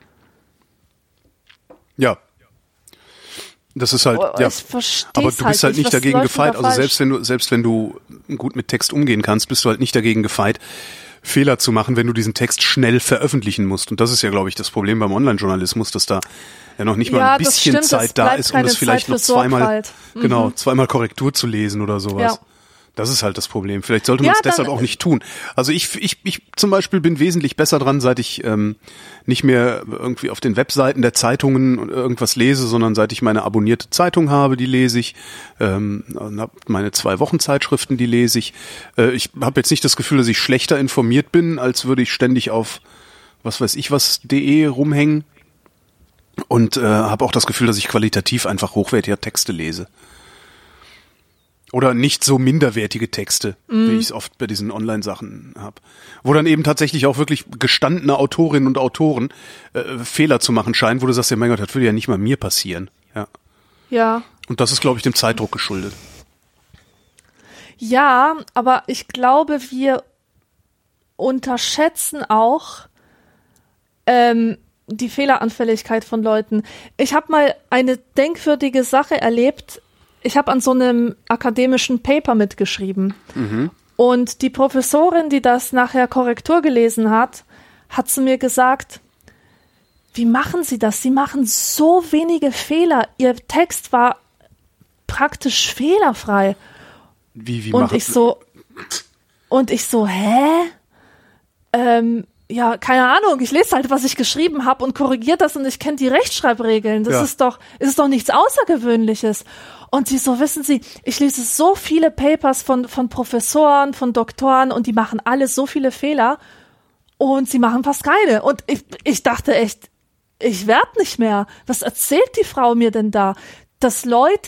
Ja. Das ist halt, ja. Aber du bist halt nicht dagegen gefeit. Also selbst wenn du gut mit Text umgehen kannst, bist du halt nicht dagegen gefeit, Fehler zu machen, wenn du diesen Text schnell veröffentlichen musst. Und das ist ja, glaube ich, das Problem beim Online-Journalismus, dass da ja noch nicht mal ein bisschen Zeit da ist, um das vielleicht noch zweimal Korrektur zu lesen oder sowas. Ja. Das ist halt das Problem. Vielleicht sollte man es deshalb auch nicht tun. Also ich zum Beispiel bin wesentlich besser dran, seit ich nicht mehr irgendwie auf den Webseiten der Zeitungen irgendwas lese, sondern seit ich meine abonnierte Zeitung habe, die lese ich. Und hab meine 2 Wochenzeitschriften, die lese ich. Ich habe jetzt nicht das Gefühl, dass ich schlechter informiert bin, als würde ich ständig auf was.de rumhängen. Und habe auch das Gefühl, dass ich qualitativ einfach hochwertige Texte lese. Oder nicht so minderwertige Texte, wie ich es oft bei diesen Online-Sachen habe. Wo dann eben tatsächlich auch wirklich gestandene Autorinnen und Autoren Fehler zu machen scheinen, wo du sagst, ja mein Gott, das würde ja nicht mal mir passieren. Ja. Und das ist, glaube ich, dem Zeitdruck geschuldet. Ja, aber ich glaube, wir unterschätzen auch die Fehleranfälligkeit von Leuten. Ich habe mal eine denkwürdige Sache erlebt. Ich habe an so einem akademischen Paper mitgeschrieben. Und die Professorin, die das nachher Korrektur gelesen hat, hat zu mir gesagt, wie machen Sie das? Sie machen so wenige Fehler. Ihr Text war praktisch fehlerfrei. Wie und machen ich so, hä? Ja, keine Ahnung, ich lese halt, was ich geschrieben habe und korrigiere das und ich kenne die Rechtschreibregeln. Das ist doch nichts Außergewöhnliches. Und sie so, wissen Sie, ich lese so viele Papers von Professoren, von Doktoren und die machen alle so viele Fehler und sie machen fast keine. Und ich dachte echt, ich werd nicht mehr. Was erzählt die Frau mir denn da? Dass Leute,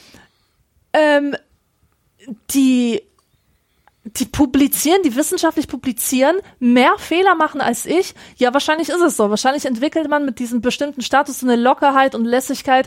die publizieren, die wissenschaftlich publizieren, mehr Fehler machen als ich. Ja, wahrscheinlich ist es so. Wahrscheinlich entwickelt man mit diesem bestimmten Status so eine Lockerheit und Lässigkeit,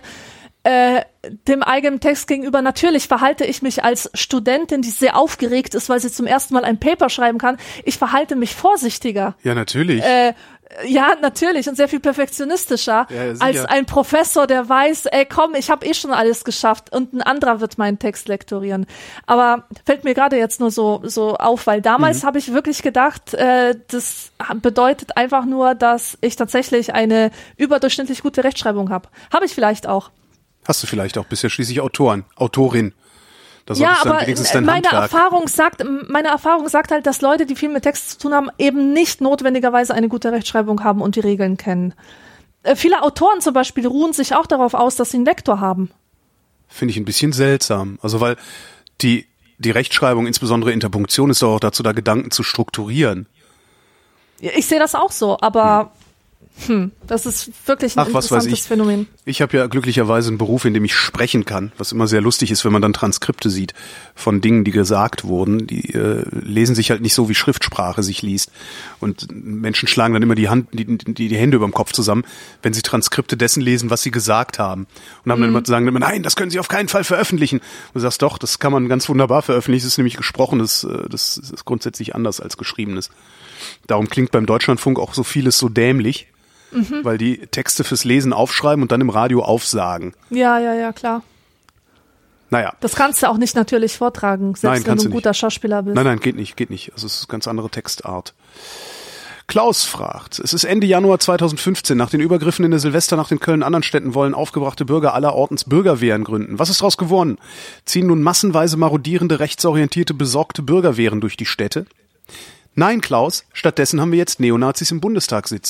dem eigenen Text gegenüber. Natürlich verhalte ich mich als Studentin, die sehr aufgeregt ist, weil sie zum ersten Mal ein Paper schreiben kann. Ich verhalte mich vorsichtiger. Ja, natürlich. Ja, natürlich und sehr viel perfektionistischer als ein Professor, der weiß, komm, ich habe schon alles geschafft und ein anderer wird meinen Text lektorieren. Aber fällt mir gerade jetzt nur so auf, weil damals habe ich wirklich gedacht, das bedeutet einfach nur, dass ich tatsächlich eine überdurchschnittlich gute Rechtschreibung habe. Habe ich vielleicht auch. Hast du vielleicht auch, bist ja schließlich Autorin. Ja, aber meine Erfahrung sagt halt, dass Leute, die viel mit Text zu tun haben, eben nicht notwendigerweise eine gute Rechtschreibung haben und die Regeln kennen. Viele Autoren zum Beispiel ruhen sich auch darauf aus, dass sie einen Lektor haben. Finde ich ein bisschen seltsam. Also weil die Rechtschreibung, insbesondere Interpunktion, ist doch auch dazu da, Gedanken zu strukturieren. Ich sehe das auch so, aber das ist wirklich ein interessantes Phänomen. Ich habe ja glücklicherweise einen Beruf, in dem ich sprechen kann, was immer sehr lustig ist, wenn man dann Transkripte sieht von Dingen, die gesagt wurden. Die lesen sich halt nicht so, wie Schriftsprache sich liest. Und Menschen schlagen dann immer die Hände über dem Kopf zusammen, wenn sie Transkripte dessen lesen, was sie gesagt haben. Und haben dann immer sagen, nein, das können Sie auf keinen Fall veröffentlichen. Und du sagst, doch, das kann man ganz wunderbar veröffentlichen. Das ist nämlich Gesprochenes, das ist grundsätzlich anders als Geschriebenes. Darum klingt beim Deutschlandfunk auch so vieles so dämlich. Weil die Texte fürs Lesen aufschreiben und dann im Radio aufsagen. Ja, klar. Naja. Das kannst du auch nicht natürlich vortragen, selbst wenn du ein guter Schauspieler bist. Nein, geht nicht. Also es ist eine ganz andere Textart. Klaus fragt, es ist Ende Januar 2015. Nach den Übergriffen in der Silvesternacht in Köln und anderen Städten wollen aufgebrachte Bürger aller Ortens Bürgerwehren gründen. Was ist daraus geworden? Ziehen nun massenweise marodierende, rechtsorientierte, besorgte Bürgerwehren durch die Städte? Nein, Klaus, stattdessen haben wir jetzt Neonazis im Bundestag sitzen.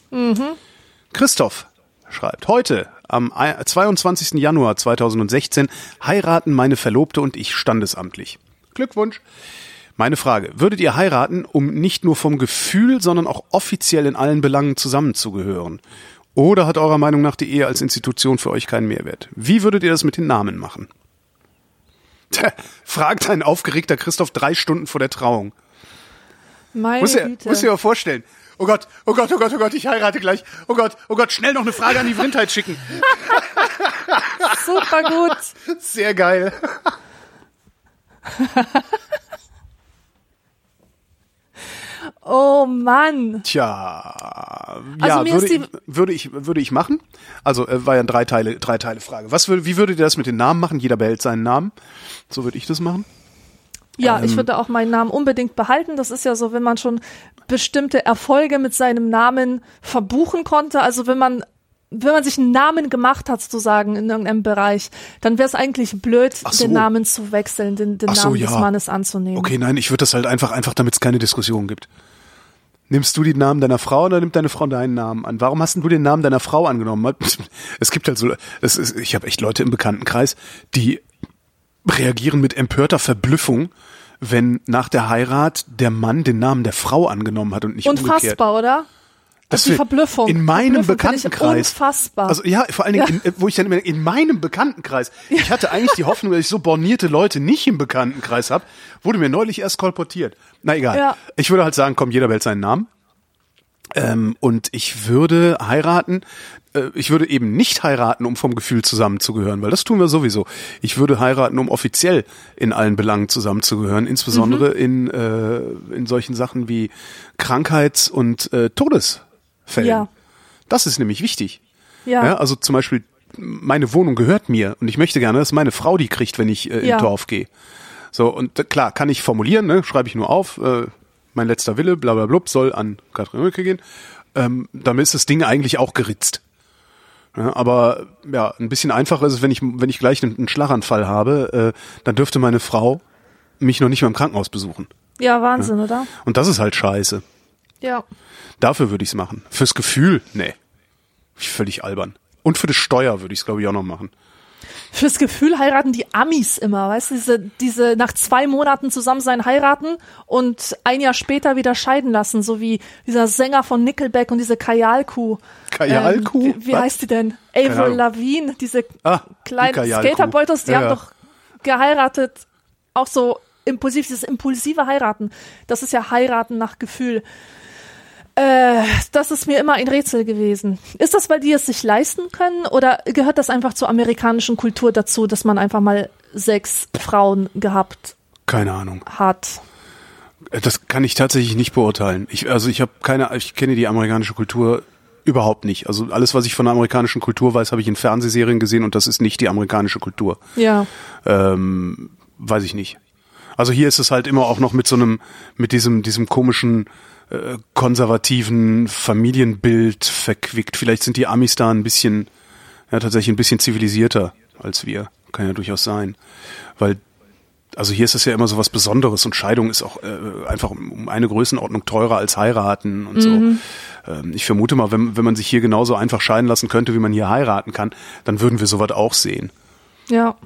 Christoph schreibt, heute, am 22. Januar 2016, heiraten meine Verlobte und ich standesamtlich. Glückwunsch. Meine Frage, würdet ihr heiraten, um nicht nur vom Gefühl, sondern auch offiziell in allen Belangen zusammenzugehören? Oder hat eurer Meinung nach die Ehe als Institution für euch keinen Mehrwert? Wie würdet ihr das mit den Namen machen? Fragt ein aufgeregter Christoph 3 Stunden vor der Trauung. Meine Güte. Musst du dir mal vorstellen. Oh Gott, oh Gott, oh Gott, oh Gott, ich heirate gleich. Oh Gott, schnell noch eine Frage an die Vrindheit schicken. Super gut. Sehr geil. Oh Mann. Tja, Also ja, würde ich machen. Also war ja eine drei Teile Frage. Wie würdet ihr das mit den Namen machen? Jeder behält seinen Namen. So würde ich das machen. Ja, ich würde auch meinen Namen unbedingt behalten. Das ist ja so, wenn man schon bestimmte Erfolge mit seinem Namen verbuchen konnte. Also wenn man sich einen Namen gemacht hat, sozusagen, in irgendeinem Bereich, dann wäre es eigentlich blöd, den Namen zu wechseln, den Namen des Mannes anzunehmen. Okay, nein, ich würde das halt einfach, damit es keine Diskussion gibt. Nimmst du den Namen deiner Frau oder nimmt deine Frau deinen Namen an? Warum hast denn du den Namen deiner Frau angenommen? Es gibt halt so, ich habe echt Leute im Bekanntenkreis, die reagieren mit empörter Verblüffung, wenn nach der Heirat der Mann den Namen der Frau angenommen hat und nicht umgekehrt. Unfassbar, oder? Das die Verblüffung. In meinem Bekanntenkreis. Unfassbar. Also ja, vor allen Dingen, wo ich dann immer in meinem Bekanntenkreis. Ich hatte eigentlich die Hoffnung, dass ich so bornierte Leute nicht im Bekanntenkreis habe. Wurde mir neulich erst kolportiert. Na egal. Ja. Ich würde halt sagen, komm, jeder wählt seinen Namen. Und ich würde heiraten. Ich würde eben nicht heiraten, um vom Gefühl zusammenzugehören, weil das tun wir sowieso. Ich würde heiraten, um offiziell in allen Belangen zusammenzugehören, insbesondere in solchen Sachen wie Krankheits- und Todesfällen. Ja. Das ist nämlich wichtig. Ja, also zum Beispiel, meine Wohnung gehört mir und ich möchte gerne, dass meine Frau die kriegt, wenn ich in Dorf gehe. So, und klar, kann ich formulieren, ne, schreibe ich nur auf, mein letzter Wille, blablabla, soll an Katrin Oelke gehen. Damit ist das Ding eigentlich auch geritzt. Ja, aber ja, ein bisschen einfacher ist es, wenn ich gleich einen Schlaganfall habe, dann dürfte meine Frau mich noch nicht mal im Krankenhaus besuchen. Ja, Wahnsinn, oder? Und das ist halt scheiße. Ja. Dafür würde ich es machen. Fürs Gefühl, nee. Völlig albern. Und für die Steuer würde ich es, glaube ich, auch noch machen. Fürs Gefühl heiraten die Amis immer, weißt du, diese nach 2 Monaten zusammen sein heiraten und ein Jahr später wieder scheiden lassen, so wie dieser Sänger von Nickelback und diese Kajal-Kuh. Kajal-Kuh? Wie heißt die denn? Avril Lavigne, diese kleinen Skaterbeuters, die haben doch geheiratet, auch so impulsiv, dieses impulsive Heiraten. Das ist ja Heiraten nach Gefühl. Das ist mir immer ein Rätsel gewesen. Ist das, weil die es sich leisten können oder gehört das einfach zur amerikanischen Kultur dazu, dass man einfach mal 6 Frauen gehabt Keine Ahnung. Hat? Das kann ich tatsächlich nicht beurteilen. Ich kenne die amerikanische Kultur überhaupt nicht. Also alles, was ich von der amerikanischen Kultur weiß, habe ich in Fernsehserien gesehen und das ist nicht die amerikanische Kultur. Ja. Weiß ich nicht. Also hier ist es halt immer auch noch mit diesem komischen konservativen Familienbild verquickt. Vielleicht sind die Amis da tatsächlich ein bisschen zivilisierter als wir. Kann ja durchaus sein. Weil, also hier ist es ja immer so was Besonderes und Scheidung ist auch einfach um eine Größenordnung teurer als heiraten und so. Ich vermute mal, wenn man sich hier genauso einfach scheiden lassen könnte, wie man hier heiraten kann, dann würden wir sowas auch sehen. Ja.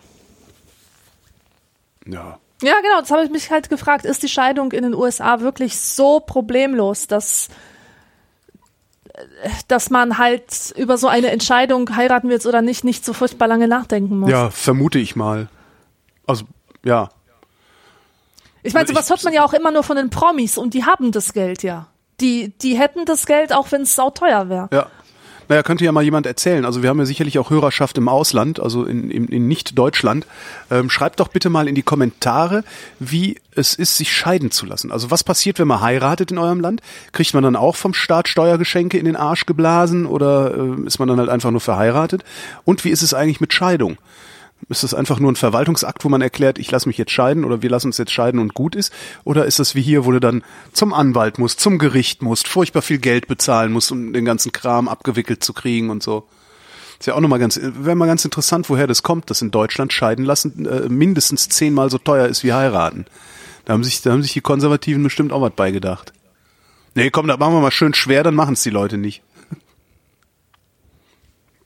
Ja. Ja, genau, das habe ich mich halt gefragt, ist die Scheidung in den USA wirklich so problemlos, dass man halt über so eine Entscheidung, heiraten wir jetzt oder nicht so furchtbar lange nachdenken muss? Ja, vermute ich mal. Also, ja. Ich meine, sowas hört man ja auch immer nur von den Promis und die haben das Geld ja. Die hätten das Geld, auch wenn es sauteuer wäre. Ja. Naja, könnte ja mal jemand erzählen. Also wir haben ja sicherlich auch Hörerschaft im Ausland, also in Nicht-Deutschland. Schreibt doch bitte mal in die Kommentare, wie es ist, sich scheiden zu lassen. Also was passiert, wenn man heiratet in eurem Land? Kriegt man dann auch vom Staat Steuergeschenke in den Arsch geblasen oder ist man dann halt einfach nur verheiratet? Und wie ist es eigentlich mit Scheidung? Ist das einfach nur ein Verwaltungsakt, wo man erklärt, ich lasse mich jetzt scheiden oder wir lassen uns jetzt scheiden und gut ist? Oder ist das wie hier, wo du dann zum Anwalt musst, zum Gericht musst, furchtbar viel Geld bezahlen musst, um den ganzen Kram abgewickelt zu kriegen und so? Ist ja auch nochmal wäre mal ganz interessant, woher das kommt, dass in Deutschland scheiden lassen mindestens 10-mal so teuer ist wie heiraten. Da haben sich die Konservativen bestimmt auch was beigedacht. Nee, komm, da machen wir mal schön schwer, dann machen es die Leute nicht.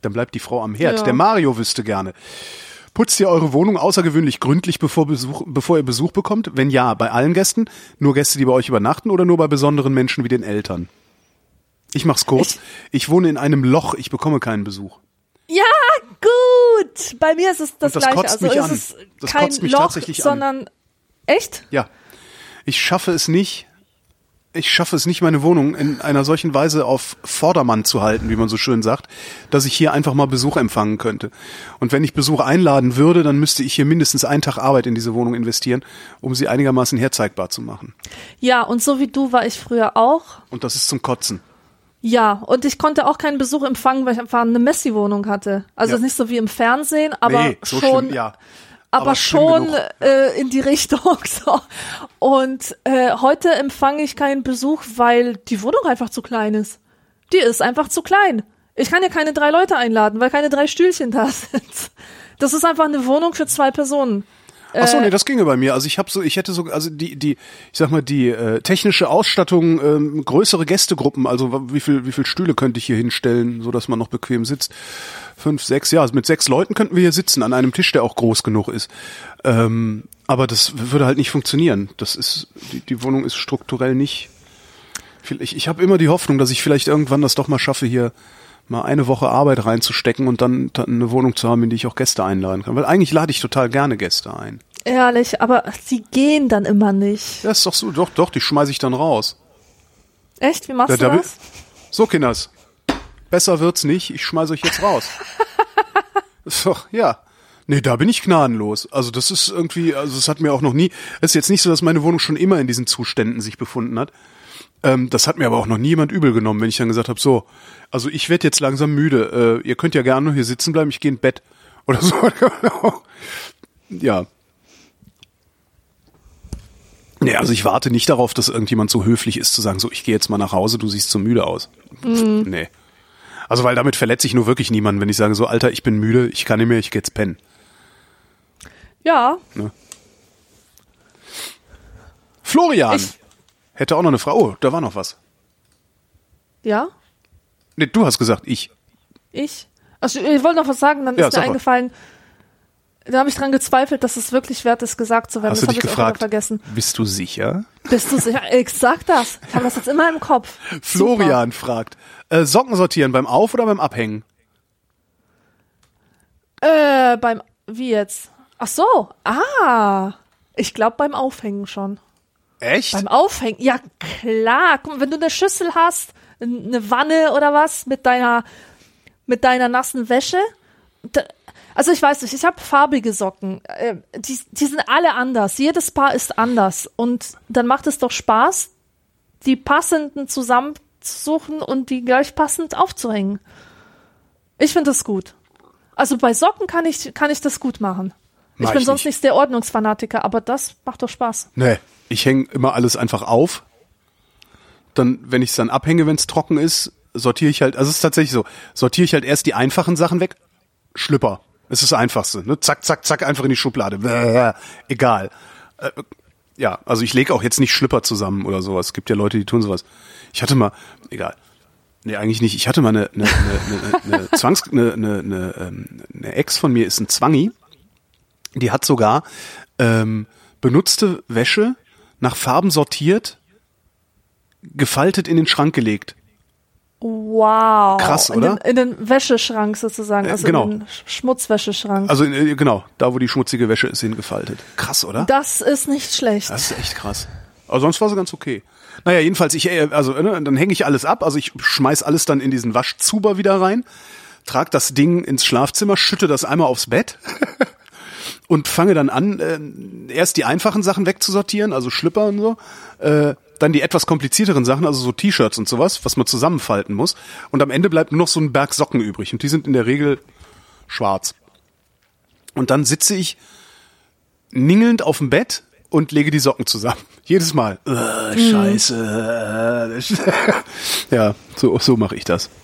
Dann bleibt die Frau am Herd. Ja. Der Mario wüsste gerne. Putzt ihr eure Wohnung außergewöhnlich gründlich, bevor ihr Besuch bekommt? Wenn ja, bei allen Gästen? Nur Gäste, die bei euch übernachten oder nur bei besonderen Menschen wie den Eltern? Ich mach's kurz. Ich wohne in einem Loch, ich bekomme keinen Besuch. Ja, gut. Bei mir ist es das Gleiche. Kotzt mich an. Es ist Das kein kotzt mich Loch, tatsächlich sondern echt? Ja. Ich schaffe es nicht, meine Wohnung in einer solchen Weise auf Vordermann zu halten, wie man so schön sagt, dass ich hier einfach mal Besuch empfangen könnte. Und wenn ich Besuch einladen würde, dann müsste ich hier mindestens einen Tag Arbeit in diese Wohnung investieren, um sie einigermaßen herzeigbar zu machen. Ja, und so wie du war ich früher auch. Und das ist zum Kotzen. Ja, und ich konnte auch keinen Besuch empfangen, weil ich einfach eine Messi-Wohnung hatte. Also Ja. nicht so wie im Fernsehen, aber Nee, so schon, schlimm, ja. aber schlimm schon genug. in die Richtung. So. Und heute empfange ich keinen Besuch, weil die Wohnung einfach zu klein ist. Die ist einfach zu klein. Ich kann ja keine 3 Leute einladen, weil keine 3 Stühlchen da sind. Das ist einfach eine Wohnung für 2 Personen. Ach so, nee, das ginge bei mir. Also ich hätte so, also die technische Ausstattung, größere Gästegruppen, also wie viel Stühle könnte ich hier hinstellen, so dass man noch bequem sitzt? 5, 6, ja, also mit 6 Leuten könnten wir hier sitzen an einem Tisch, der auch groß genug ist. Aber das würde halt nicht funktionieren. Das ist, die Wohnung ist strukturell nicht. Ich habe immer die Hoffnung, dass ich vielleicht irgendwann das doch mal schaffe, hier mal eine Woche Arbeit reinzustecken und dann eine Wohnung zu haben, in die ich auch Gäste einladen kann. Weil eigentlich lade ich total gerne Gäste ein. Ehrlich, aber sie gehen dann immer nicht. Ja, ist doch so, doch, die schmeiße ich dann raus. Echt? Wie machst du Da- das? So, Kinders, besser wird's nicht, ich schmeiße euch jetzt raus. Ist doch, ja. Nee, da bin ich gnadenlos. Also das ist irgendwie, also es hat mir auch noch nie, es ist jetzt nicht so, dass meine Wohnung schon immer in diesen Zuständen sich befunden hat. Das hat mir aber auch noch nie jemand übel genommen, wenn ich dann gesagt habe, so, also ich werde jetzt langsam müde, ihr könnt ja gerne nur hier sitzen bleiben, ich gehe in Bett. Oder so. Ja. Nee, also ich warte nicht darauf, dass irgendjemand so höflich ist, zu sagen, so, ich gehe jetzt mal nach Hause, du siehst so müde aus. Nee. Also weil damit verletze ich nur wirklich niemanden, wenn ich sage, so, Alter, ich bin müde, ich kann nicht mehr, ich gehe jetzt pennen. Ja. Ne? Florian hätte auch noch eine Frage. Oh, da war noch was. Ja? Nee, du hast gesagt, ich. Ich? Also ich wollte noch was sagen, dann Ja, ist mir sag mal. eingefallen, da habe ich dran gezweifelt, dass es wirklich wert ist, gesagt zu werden. Hast Das du habe dich ich auch wieder gefragt, vergessen. bist du sicher? Bist du sicher? Ich sag das. Ich habe das jetzt immer im Kopf. Florian fragt, Socken sortieren beim Auf- oder beim Abhängen? Wie jetzt? Ach so. Ich glaube beim Aufhängen schon. Echt? Beim Aufhängen? Ja, klar. Guck mal, wenn du eine Schüssel hast, eine Wanne oder was mit deiner nassen Wäsche. Also ich weiß nicht, ich habe farbige Socken. Die sind alle anders. Jedes Paar ist anders. Und dann macht es doch Spaß, die passenden zusammenzusuchen und die gleich passend aufzuhängen. Ich finde das gut. Also bei Socken kann ich das gut machen. Mach Ich bin ich sonst nicht. nicht der Ordnungsfanatiker, aber das macht doch Spaß. Nee, ich hänge immer alles einfach auf. Dann, wenn ich es dann abhänge, wenn es trocken ist, sortiere ich halt, also es ist tatsächlich so, sortiere ich halt erst die einfachen Sachen weg. Schlüpper, das ist das Einfachste. Ne? Zack, zack, zack, einfach in die Schublade. Egal. Ja, also ich lege auch jetzt nicht Schlüpper zusammen oder sowas. Es gibt ja Leute, die tun sowas. Ich hatte mal, egal. Nee, eigentlich nicht. Ich hatte mal eine Ex von mir ist ein Zwangi. Die hat sogar benutzte Wäsche nach Farben sortiert, gefaltet in den Schrank gelegt. Wow. Krass, oder? In den Wäscheschrank sozusagen, also genau. in den Schmutzwäscheschrank. Also genau, da wo die schmutzige Wäsche ist, hingefaltet. Krass, oder? Das ist nicht schlecht. Das ist echt krass. Aber sonst war sie ganz okay. Naja, jedenfalls, dann hänge ich alles ab. Also ich schmeiß alles dann in diesen Waschzuber wieder rein, trag das Ding ins Schlafzimmer, schütte das einmal aufs Bett und fange dann an, erst die einfachen Sachen wegzusortieren, also Schlüpper und so, dann die etwas komplizierteren Sachen, also so T-Shirts und sowas, was man zusammenfalten muss. Und am Ende bleibt nur noch so ein Berg Socken übrig. Und die sind in der Regel schwarz. Und dann sitze ich ningelnd auf dem Bett und lege die Socken zusammen. Jedes Mal. Scheiße. Ja, so mache ich das.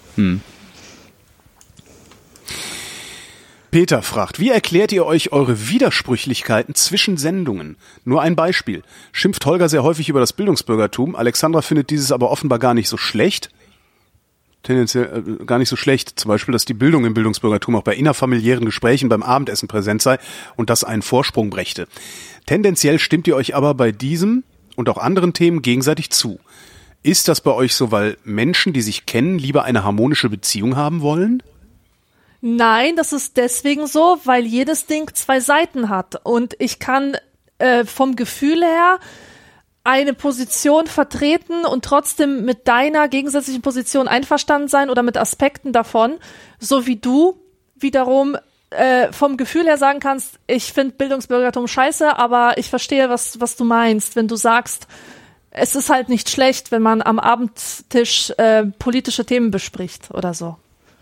Peter fragt, wie erklärt ihr euch eure Widersprüchlichkeiten zwischen Sendungen? Nur ein Beispiel. Schimpft Holger sehr häufig über das Bildungsbürgertum. Alexandra findet dieses aber offenbar gar nicht so schlecht. tendenziell gar nicht so schlecht. Zum Beispiel, dass die Bildung im Bildungsbürgertum auch bei innerfamiliären Gesprächen beim Abendessen präsent sei und das einen Vorsprung brächte. Tendenziell stimmt ihr euch aber bei diesem und auch anderen Themen gegenseitig zu. Ist das bei euch so, weil Menschen, die sich kennen, lieber eine harmonische Beziehung haben wollen? Nein, das ist deswegen so, weil jedes Ding 2 Seiten hat. Und ich kann vom Gefühl her eine Position vertreten und trotzdem mit deiner gegensätzlichen Position einverstanden sein oder mit Aspekten davon, so wie du wiederum vom Gefühl her sagen kannst, ich finde Bildungsbürgertum scheiße, aber ich verstehe, was du meinst, wenn du sagst, es ist halt nicht schlecht, wenn man am Abendtisch politische Themen bespricht oder so.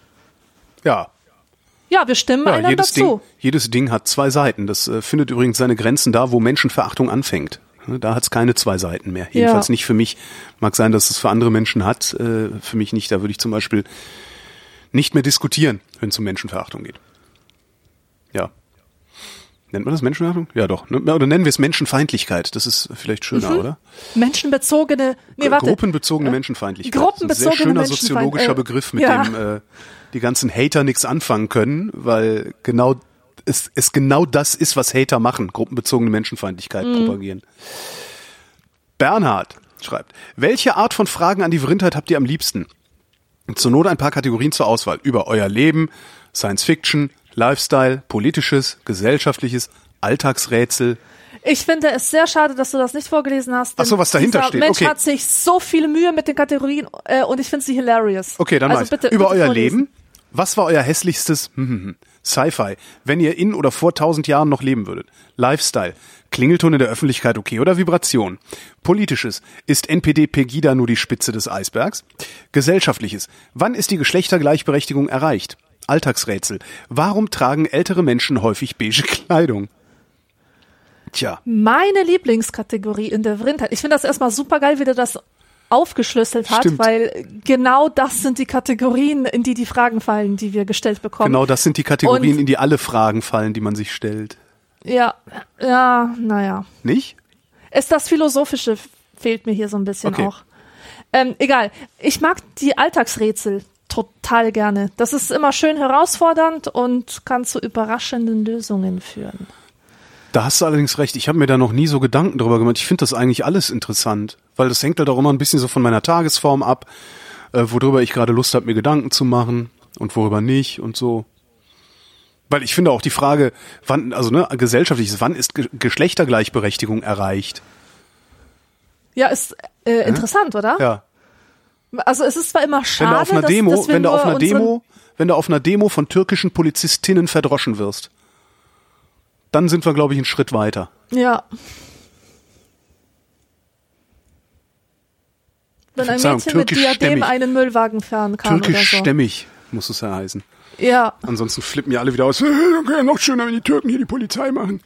Ja. Ja, wir stimmen einander zu. Jedes Ding hat 2 Seiten. Das findet übrigens seine Grenzen da, wo Menschenverachtung anfängt. Da hat es keine 2 Seiten mehr. Jedenfalls nicht für mich. Mag sein, dass es für andere Menschen hat. Für mich nicht. Da würde ich zum Beispiel nicht mehr diskutieren, wenn es um Menschenverachtung geht. Ja. Nennt man das Menschenverachtung? Ja, doch. Oder nennen wir es Menschenfeindlichkeit. Das ist vielleicht schöner, oder? Gruppenbezogene Menschenfeindlichkeit. Das ist ein sehr schöner soziologischer Begriff, mit dem die ganzen Hater nichts anfangen können, weil es genau das ist, was Hater machen, gruppenbezogene Menschenfeindlichkeit propagieren. Bernhard schreibt, welche Art von Fragen an die Vrindheit habt ihr am liebsten? Zur Not ein paar Kategorien zur Auswahl. Über euer Leben, Science Fiction, Lifestyle, Politisches, Gesellschaftliches, Alltagsrätsel. Ich finde es sehr schade, dass du das nicht vorgelesen hast. Ach so, was dahinter steht. Mensch hat sich so viel Mühe mit den Kategorien und ich finde sie hilarious. Okay, dann also bitte, über euer Leben. Was war euer hässlichstes Sci-Fi, wenn ihr in oder vor 1000 Jahren noch leben würdet? Lifestyle. Klingelton in der Öffentlichkeit okay oder Vibration? Politisches. Ist NPD Pegida nur die Spitze des Eisbergs? Gesellschaftliches. Wann ist die Geschlechtergleichberechtigung erreicht? Alltagsrätsel. Warum tragen ältere Menschen häufig beige Kleidung? Tja. Meine Lieblingskategorie in der Vrindheit. Ich finde das erstmal super geil, wie du das aufgeschlüsselt hat, Stimmt. Weil genau das sind die Kategorien, in die Fragen fallen, die wir gestellt bekommen. Genau, das sind die Kategorien, in die alle Fragen fallen, die man sich stellt. Ja, naja. Nicht? Ist das Philosophische fehlt mir hier so ein bisschen auch. Egal, ich mag die Alltagsrätsel total gerne. Das ist immer schön herausfordernd und kann zu überraschenden Lösungen führen. Da hast du allerdings recht. Ich habe mir da noch nie so Gedanken drüber gemacht. Ich finde das eigentlich alles interessant, weil das hängt halt auch immer ein bisschen so von meiner Tagesform ab, worüber ich gerade Lust habe, mir Gedanken zu machen und worüber nicht und so. Weil ich finde auch die Frage, wann, also gesellschaftliches, wann ist Geschlechtergleichberechtigung erreicht? Ja, ist interessant, oder? Ja. Also es ist zwar immer schade, wenn du auf einer Demo von türkischen Polizistinnen verdroschen wirst, dann sind wir, glaube ich, einen Schritt weiter. Ja. Wenn ein Mädchen mit Diadem einen Müllwagen fahren kann oder so. Türkischstämmig muss es ja heißen. Ja. Ansonsten flippen ja alle wieder aus. Dann wäre ja noch schöner, wenn die Türken hier die Polizei machen.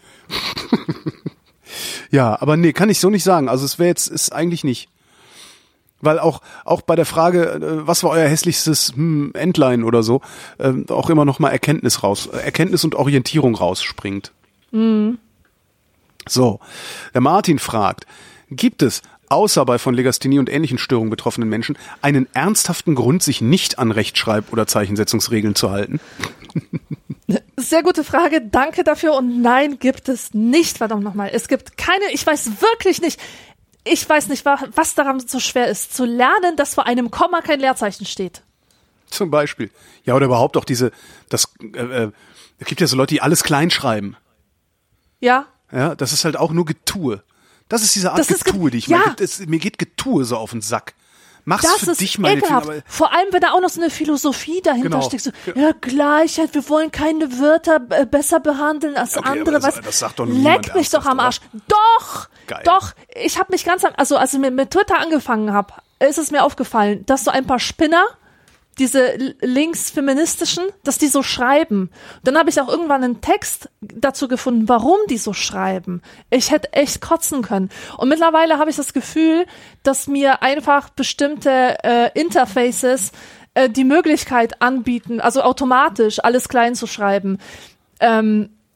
Ja, aber nee, kann ich so nicht sagen. Also es ist eigentlich nicht. Weil auch bei der Frage, was war euer hässlichstes Entlein oder so, auch immer noch mal Erkenntnis und Orientierung rausspringt. Mhm. So, der Martin fragt, gibt es, außer bei von Legasthenie und ähnlichen Störungen betroffenen Menschen, einen ernsthaften Grund, sich nicht an Rechtschreib- oder Zeichensetzungsregeln zu halten? Sehr gute Frage, danke dafür und nein, gibt es nicht, verdammt nochmal. Es gibt keine, ich weiß wirklich nicht, was daran so schwer ist, zu lernen, dass vor einem Komma kein Leerzeichen steht. Zum Beispiel. Ja, oder überhaupt auch es gibt ja so Leute, die alles klein schreiben. Ja. Ja, das ist halt auch nur Getue. Das ist diese Art Getue, die ich meine. Mir geht Getue so auf den Sack. Mach's das für dich, meine Finger. Vor allem, wenn da auch noch so eine Philosophie dahinter steckt. So, ja, Gleichheit, wir wollen keine Wörter besser behandeln als andere. Das sagt doch niemand. Leck mich doch am Arsch. Doch! Geil. Doch! Ich habe mich als ich mit Twitter angefangen habe, ist es mir aufgefallen, dass so ein paar Spinner, diese linksfeministischen, dass die so schreiben. Dann habe ich auch irgendwann einen Text dazu gefunden, warum die so schreiben. Ich hätte echt kotzen können. Und mittlerweile habe ich das Gefühl, dass mir einfach bestimmte Interfaces die Möglichkeit anbieten, also automatisch alles klein zu schreiben.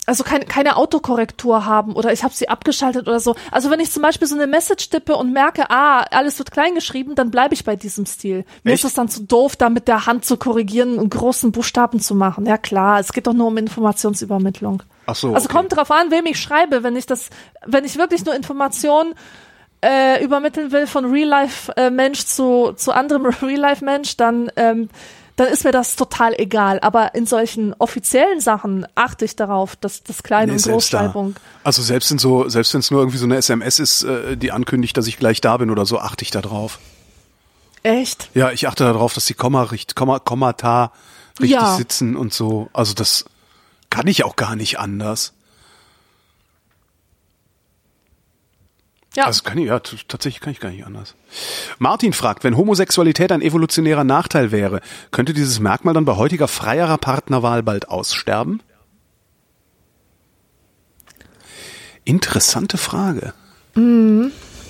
also keine Autokorrektur haben oder ich habe sie abgeschaltet oder so. Also wenn ich zum Beispiel so eine Message tippe und merke, alles wird klein geschrieben, dann bleibe ich bei diesem Stil. Mir ist es dann zu doof, da mit der Hand zu korrigieren und großen Buchstaben zu machen. Ja klar, es geht doch nur um Informationsübermittlung. Ach so, also okay. Kommt drauf an, wem ich schreibe. Wenn ich wirklich nur Informationen übermitteln will von Real-Life-Mensch zu anderem Real-Life-Mensch, dann ist mir das total egal. Aber in solchen offiziellen Sachen achte ich darauf, dass das Klein- und Großschreibung. Also selbst wenn es nur irgendwie so eine SMS ist, die ankündigt, dass ich gleich da bin oder so, achte ich da drauf. Echt? Ja, ich achte darauf, dass die Kommata richtig sitzen und so. Also das kann ich auch gar nicht anders. Ja. Also tatsächlich kann ich gar nicht anders. Martin fragt, wenn Homosexualität ein evolutionärer Nachteil wäre, könnte dieses Merkmal dann bei heutiger freierer Partnerwahl bald aussterben? Interessante Frage. Mhm.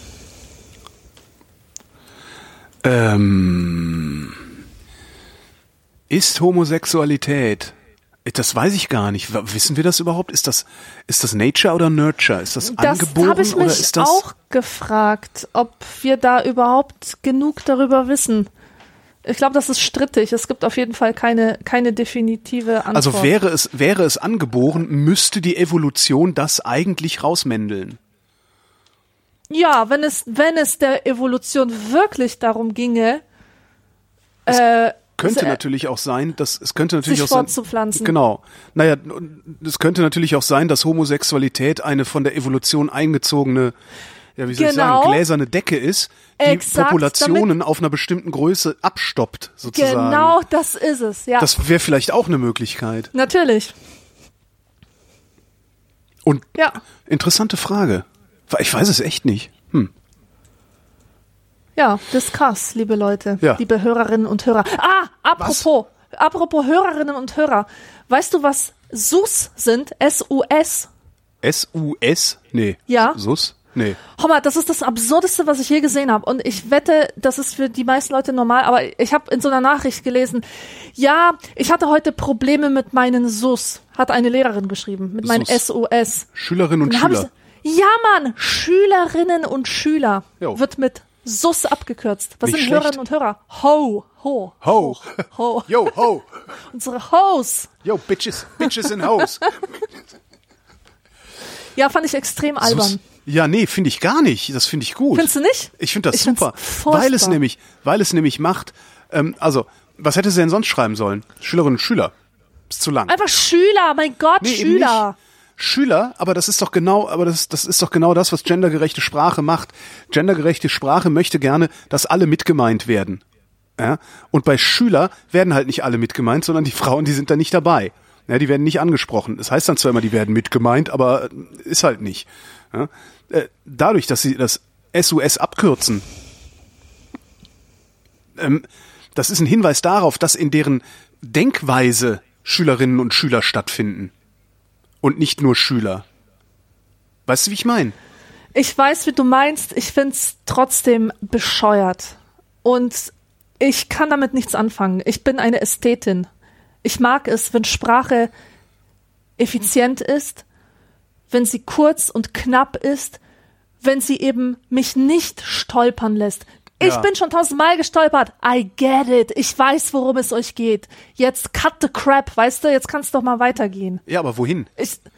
Ist Homosexualität, das weiß ich gar nicht. Wissen wir das überhaupt? Ist das Nature oder Nurture? Ist das angeboren habe ich oder mich ist das auch gefragt, ob wir da überhaupt genug darüber wissen. Ich glaube, das ist strittig. Es gibt auf jeden Fall keine definitive Antwort. Also wäre es angeboren, müsste die Evolution das eigentlich rausmändeln. Ja, wenn es der Evolution wirklich darum ginge, Könnte natürlich auch sein, sich fortzupflanzen. Genau. Naja, es könnte natürlich auch sein, dass Homosexualität eine von der Evolution eingezogene, ja, wie soll ich sagen, gläserne Decke ist, die Populationen auf einer bestimmten Größe abstoppt, sozusagen. Genau, das ist es, ja. Das wäre vielleicht auch eine Möglichkeit. Natürlich. Und interessante Frage. Ich weiß es echt nicht. Ja, discuss, liebe Leute, liebe Hörerinnen und Hörer. Apropos Hörerinnen und Hörer. Weißt du, was SUS sind? S-U-S? S-U-S? Nee. Ja. SUS? Nee. Hommer, das ist das Absurdeste, was ich je gesehen habe. Und ich wette, das ist für die meisten Leute normal, aber ich habe in so einer Nachricht gelesen, ja, ich hatte heute Probleme mit meinen SUS, hat eine Lehrerin geschrieben, mit meinen SUS. Schülerinnen und Schüler. Ja, Mann, Schülerinnen und Schüler wird mit SUS abgekürzt. Was Nicht sind schlecht. Hörerinnen und Hörer? Ho. Ho. Yo, ho. Unsere Hoes. Yo, Bitches in Hoes. Ja, fand ich extrem albern. Ja, nee, finde ich gar nicht. Das finde ich gut. Findest du nicht? Ich finde das super. Weil es nämlich macht, also, was hätte sie denn sonst schreiben sollen? Schülerinnen und Schüler. Ist zu lang. Einfach Schüler, mein Gott, Schüler. Schüler, aber das ist doch genau das, was gendergerechte Sprache macht. Gendergerechte Sprache möchte gerne, dass alle mitgemeint werden. Ja? Und bei Schüler werden halt nicht alle mitgemeint, sondern die Frauen, die sind da nicht dabei. Ja, die werden nicht angesprochen. Das heißt dann zwar immer, die werden mitgemeint, aber ist halt nicht. Ja? Dadurch, dass sie das SUS abkürzen, das ist ein Hinweis darauf, dass in deren Denkweise Schülerinnen und Schüler stattfinden. Und nicht nur Schüler. Weißt du, wie ich meine? Ich weiß, wie du meinst. Ich find's trotzdem bescheuert. Und ich kann damit nichts anfangen. Ich bin eine Ästhetin. Ich mag es, wenn Sprache effizient ist, wenn sie kurz und knapp ist, wenn sie eben mich nicht stolpern lässt. Ich bin schon 1000-mal gestolpert. I get it. Ich weiß, worum es euch geht. Jetzt cut the crap, weißt du? Jetzt kann's doch mal weitergehen. Ja, aber wohin?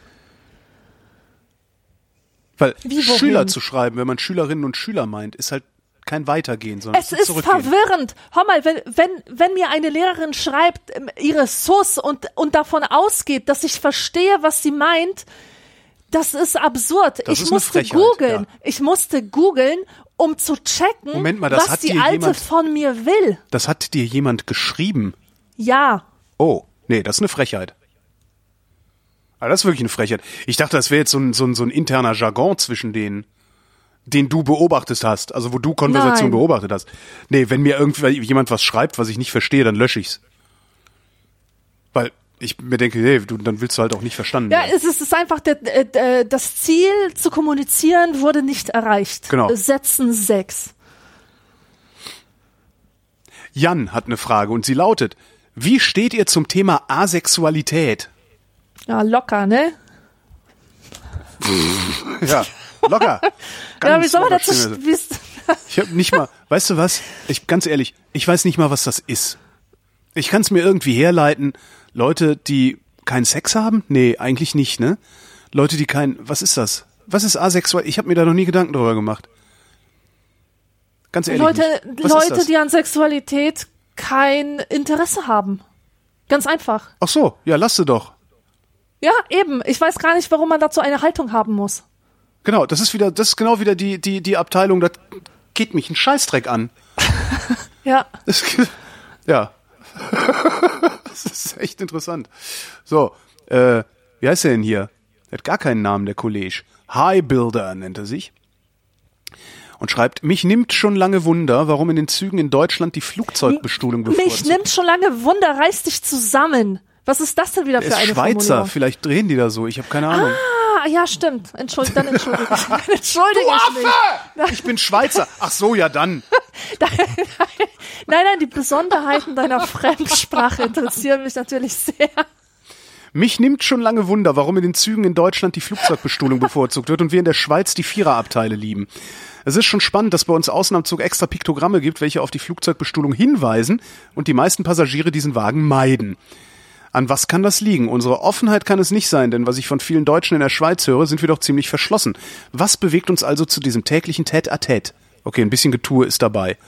Wohin? Schüler zu schreiben, wenn man Schülerinnen und Schüler meint, ist halt kein Weitergehen, sondern es ist verwirrend. Hör mal, wenn mir eine Lehrerin schreibt, ihre SUS und davon ausgeht, dass ich verstehe, was sie meint, das ist absurd. Ich musste googeln, um zu checken, was die Alte von mir will. Das hat dir jemand geschrieben? Ja. Oh, nee, das ist eine Frechheit. Aber das ist wirklich eine Frechheit. Ich dachte, das wäre jetzt so ein interner Jargon zwischen denen, den du beobachtet hast, also wo du Konversation beobachtet hast. Nee, wenn mir jemand was schreibt, was ich nicht verstehe, dann lösche ich's. Weil ich mir denke, hey, dann willst du halt auch nicht verstanden werden. Ja, es ist einfach, das Ziel zu kommunizieren wurde nicht erreicht. Genau. Sätzen 6. Jan hat eine Frage und sie lautet, wie steht ihr zum Thema Asexualität? Ja, locker, ne? Ja, locker. Ja, wie soll man dazu... Ich habe nicht mal, weißt du was? Ganz ehrlich, ich weiß nicht mal, was das ist. Ich kann es mir irgendwie herleiten. Leute, die keinen Sex haben? Nee, eigentlich nicht, ne? Leute, die was ist das? Was ist asexuell? Ich habe mir da noch nie Gedanken drüber gemacht. Ganz ehrlich. Leute, die an Sexualität kein Interesse haben. Ganz einfach. Ach so, ja, lass sie doch. Ja, eben. Ich weiß gar nicht, warum man dazu eine Haltung haben muss. Genau, das ist genau wieder die Abteilung, das geht mich ein Scheißdreck an. Ja. Ja. Das ist echt interessant. So, wie heißt der denn hier? Er hat gar keinen Namen, der Kollege. High Builder nennt er sich. Und schreibt, mich nimmt schon lange Wunder, warum in den Zügen in Deutschland die Flugzeugbestuhlung bevorzugt. Mich nimmt schon lange Wunder, reiß dich zusammen. Was ist das denn wieder für eine Schweizer, Formulierung? Vielleicht drehen die da so, ich habe keine Ahnung. Ah, ja, stimmt. Entschuldige mich. Du Affe! Ich bin Schweizer. Ach so, ja dann. Nein, die Besonderheiten deiner Fremdsprache interessieren mich natürlich sehr. Mich nimmt schon lange Wunder, warum in den Zügen in Deutschland die Flugzeugbestuhlung bevorzugt wird und wir in der Schweiz die Viererabteile lieben. Es ist schon spannend, dass bei uns außen am Zug extra Piktogramme gibt, welche auf die Flugzeugbestuhlung hinweisen und die meisten Passagiere diesen Wagen meiden. An was kann das liegen? Unsere Offenheit kann es nicht sein, denn was ich von vielen Deutschen in der Schweiz höre, sind wir doch ziemlich verschlossen. Was bewegt uns also zu diesem täglichen Tête-à-Tête? Okay, ein bisschen Getue ist dabei.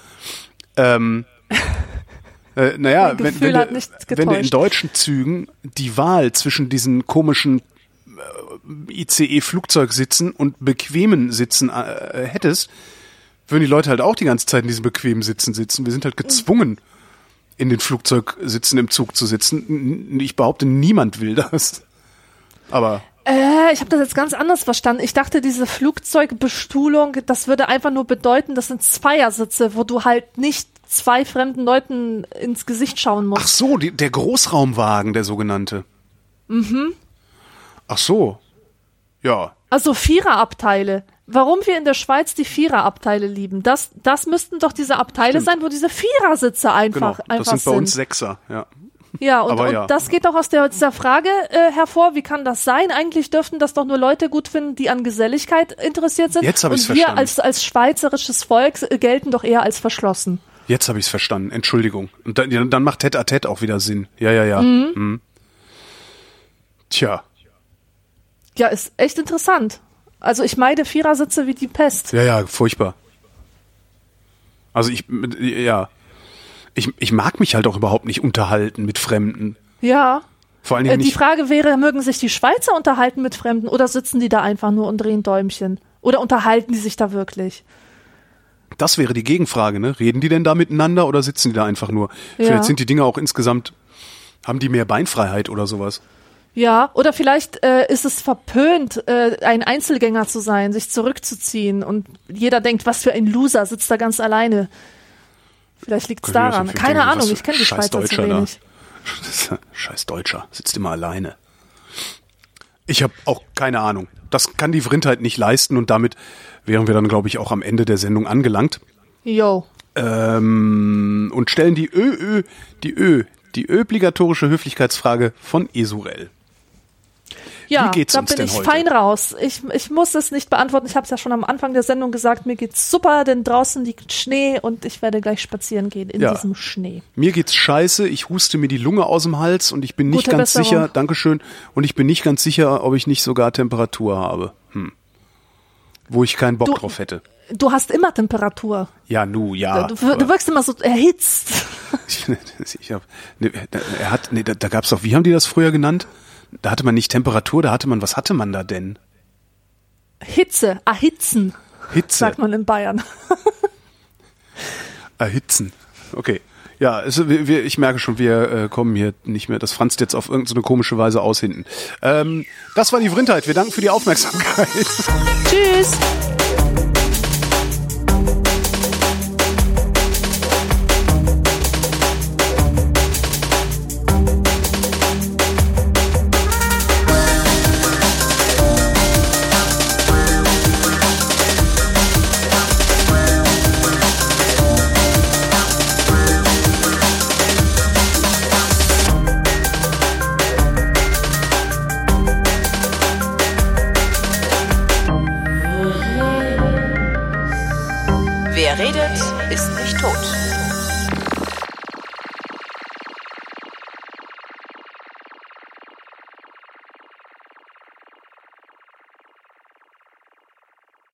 Naja, wenn du in deutschen Zügen die Wahl zwischen diesen komischen ICE-Flugzeugsitzen und bequemen Sitzen hättest, würden die Leute halt auch die ganze Zeit in diesen bequemen Sitzen sitzen. Wir sind halt gezwungen, in den Flugzeugsitzen im Zug zu sitzen. Ich behaupte, niemand will das. Aber... Ich habe das jetzt ganz anders verstanden. Ich dachte, diese Flugzeugbestuhlung, das würde einfach nur bedeuten, das sind Zweiersitze, wo du halt nicht zwei fremden Leuten ins Gesicht schauen musst. Ach so, der Großraumwagen, der sogenannte. Mhm. Ach so. Ja. Also Viererabteile. Warum wir in der Schweiz die Viererabteile lieben, das müssten doch diese Abteile sein, wo diese Vierersitze einfach sind. Das sind bei uns Sechser, ja. Ja, und das geht doch aus dieser Frage hervor, wie kann das sein? Eigentlich dürften das doch nur Leute gut finden, die an Geselligkeit interessiert sind. Jetzt habe ich es verstanden. Und wir als schweizerisches Volk gelten doch eher als verschlossen. Jetzt habe ich es verstanden, Entschuldigung. Und dann macht Tête-à-Tête auch wieder Sinn. Ja. Mhm. Tja. Ja, ist echt interessant. Also ich meide Vierersitze wie die Pest. Ja, furchtbar. Also ich mag mich halt auch überhaupt nicht unterhalten mit Fremden. Ja. Vor allen Dingen die Frage wäre, mögen sich die Schweizer unterhalten mit Fremden oder sitzen die da einfach nur und drehen Däumchen? Oder unterhalten die sich da wirklich? Das wäre die Gegenfrage, ne? Reden die denn da miteinander oder sitzen die da einfach nur? Ja. Vielleicht sind die Dinger auch insgesamt, haben die mehr Beinfreiheit oder sowas? Ja, oder vielleicht ist es verpönt, ein Einzelgänger zu sein, sich zurückzuziehen und jeder denkt, was für ein Loser, sitzt da ganz alleine. Vielleicht liegt es daran. Keine Ahnung, ich kenne die Schweizer zu wenig. Scheiß Deutscher, sitzt immer alleine. Ich habe auch keine Ahnung. Das kann die Vrindheit nicht leisten und damit wären wir dann, glaube ich, auch am Ende der Sendung angelangt. Jo. Und stellen die obligatorische Höflichkeitsfrage von Esurel. Ja, Wie geht's da uns bin denn ich heute? fein raus. Ich muss es nicht beantworten. Ich habe es ja schon am Anfang der Sendung gesagt. Mir geht's super, denn draußen liegt Schnee und ich werde gleich spazieren gehen in diesem Schnee. Mir geht's scheiße. Ich huste mir die Lunge aus dem Hals und ich bin nicht Gute ganz Besserung. sicher. Dankeschön. Und ich bin nicht ganz sicher, ob ich nicht sogar Temperatur habe. Wo ich keinen Bock drauf hätte. Du hast immer Temperatur. Ja, ja. Du wirkst immer so erhitzt. Da gab's doch, wie haben die das früher genannt? Da hatte man nicht Temperatur, was hatte man da denn? Hitze, erhitzen, sagt man in Bayern. Erhitzen, okay. Ja, ich merke schon, wir kommen hier nicht mehr. Das franzt jetzt auf irgendeine komische Weise aus hinten. Das war die Vrindheit. Wir danken für die Aufmerksamkeit. Tschüss.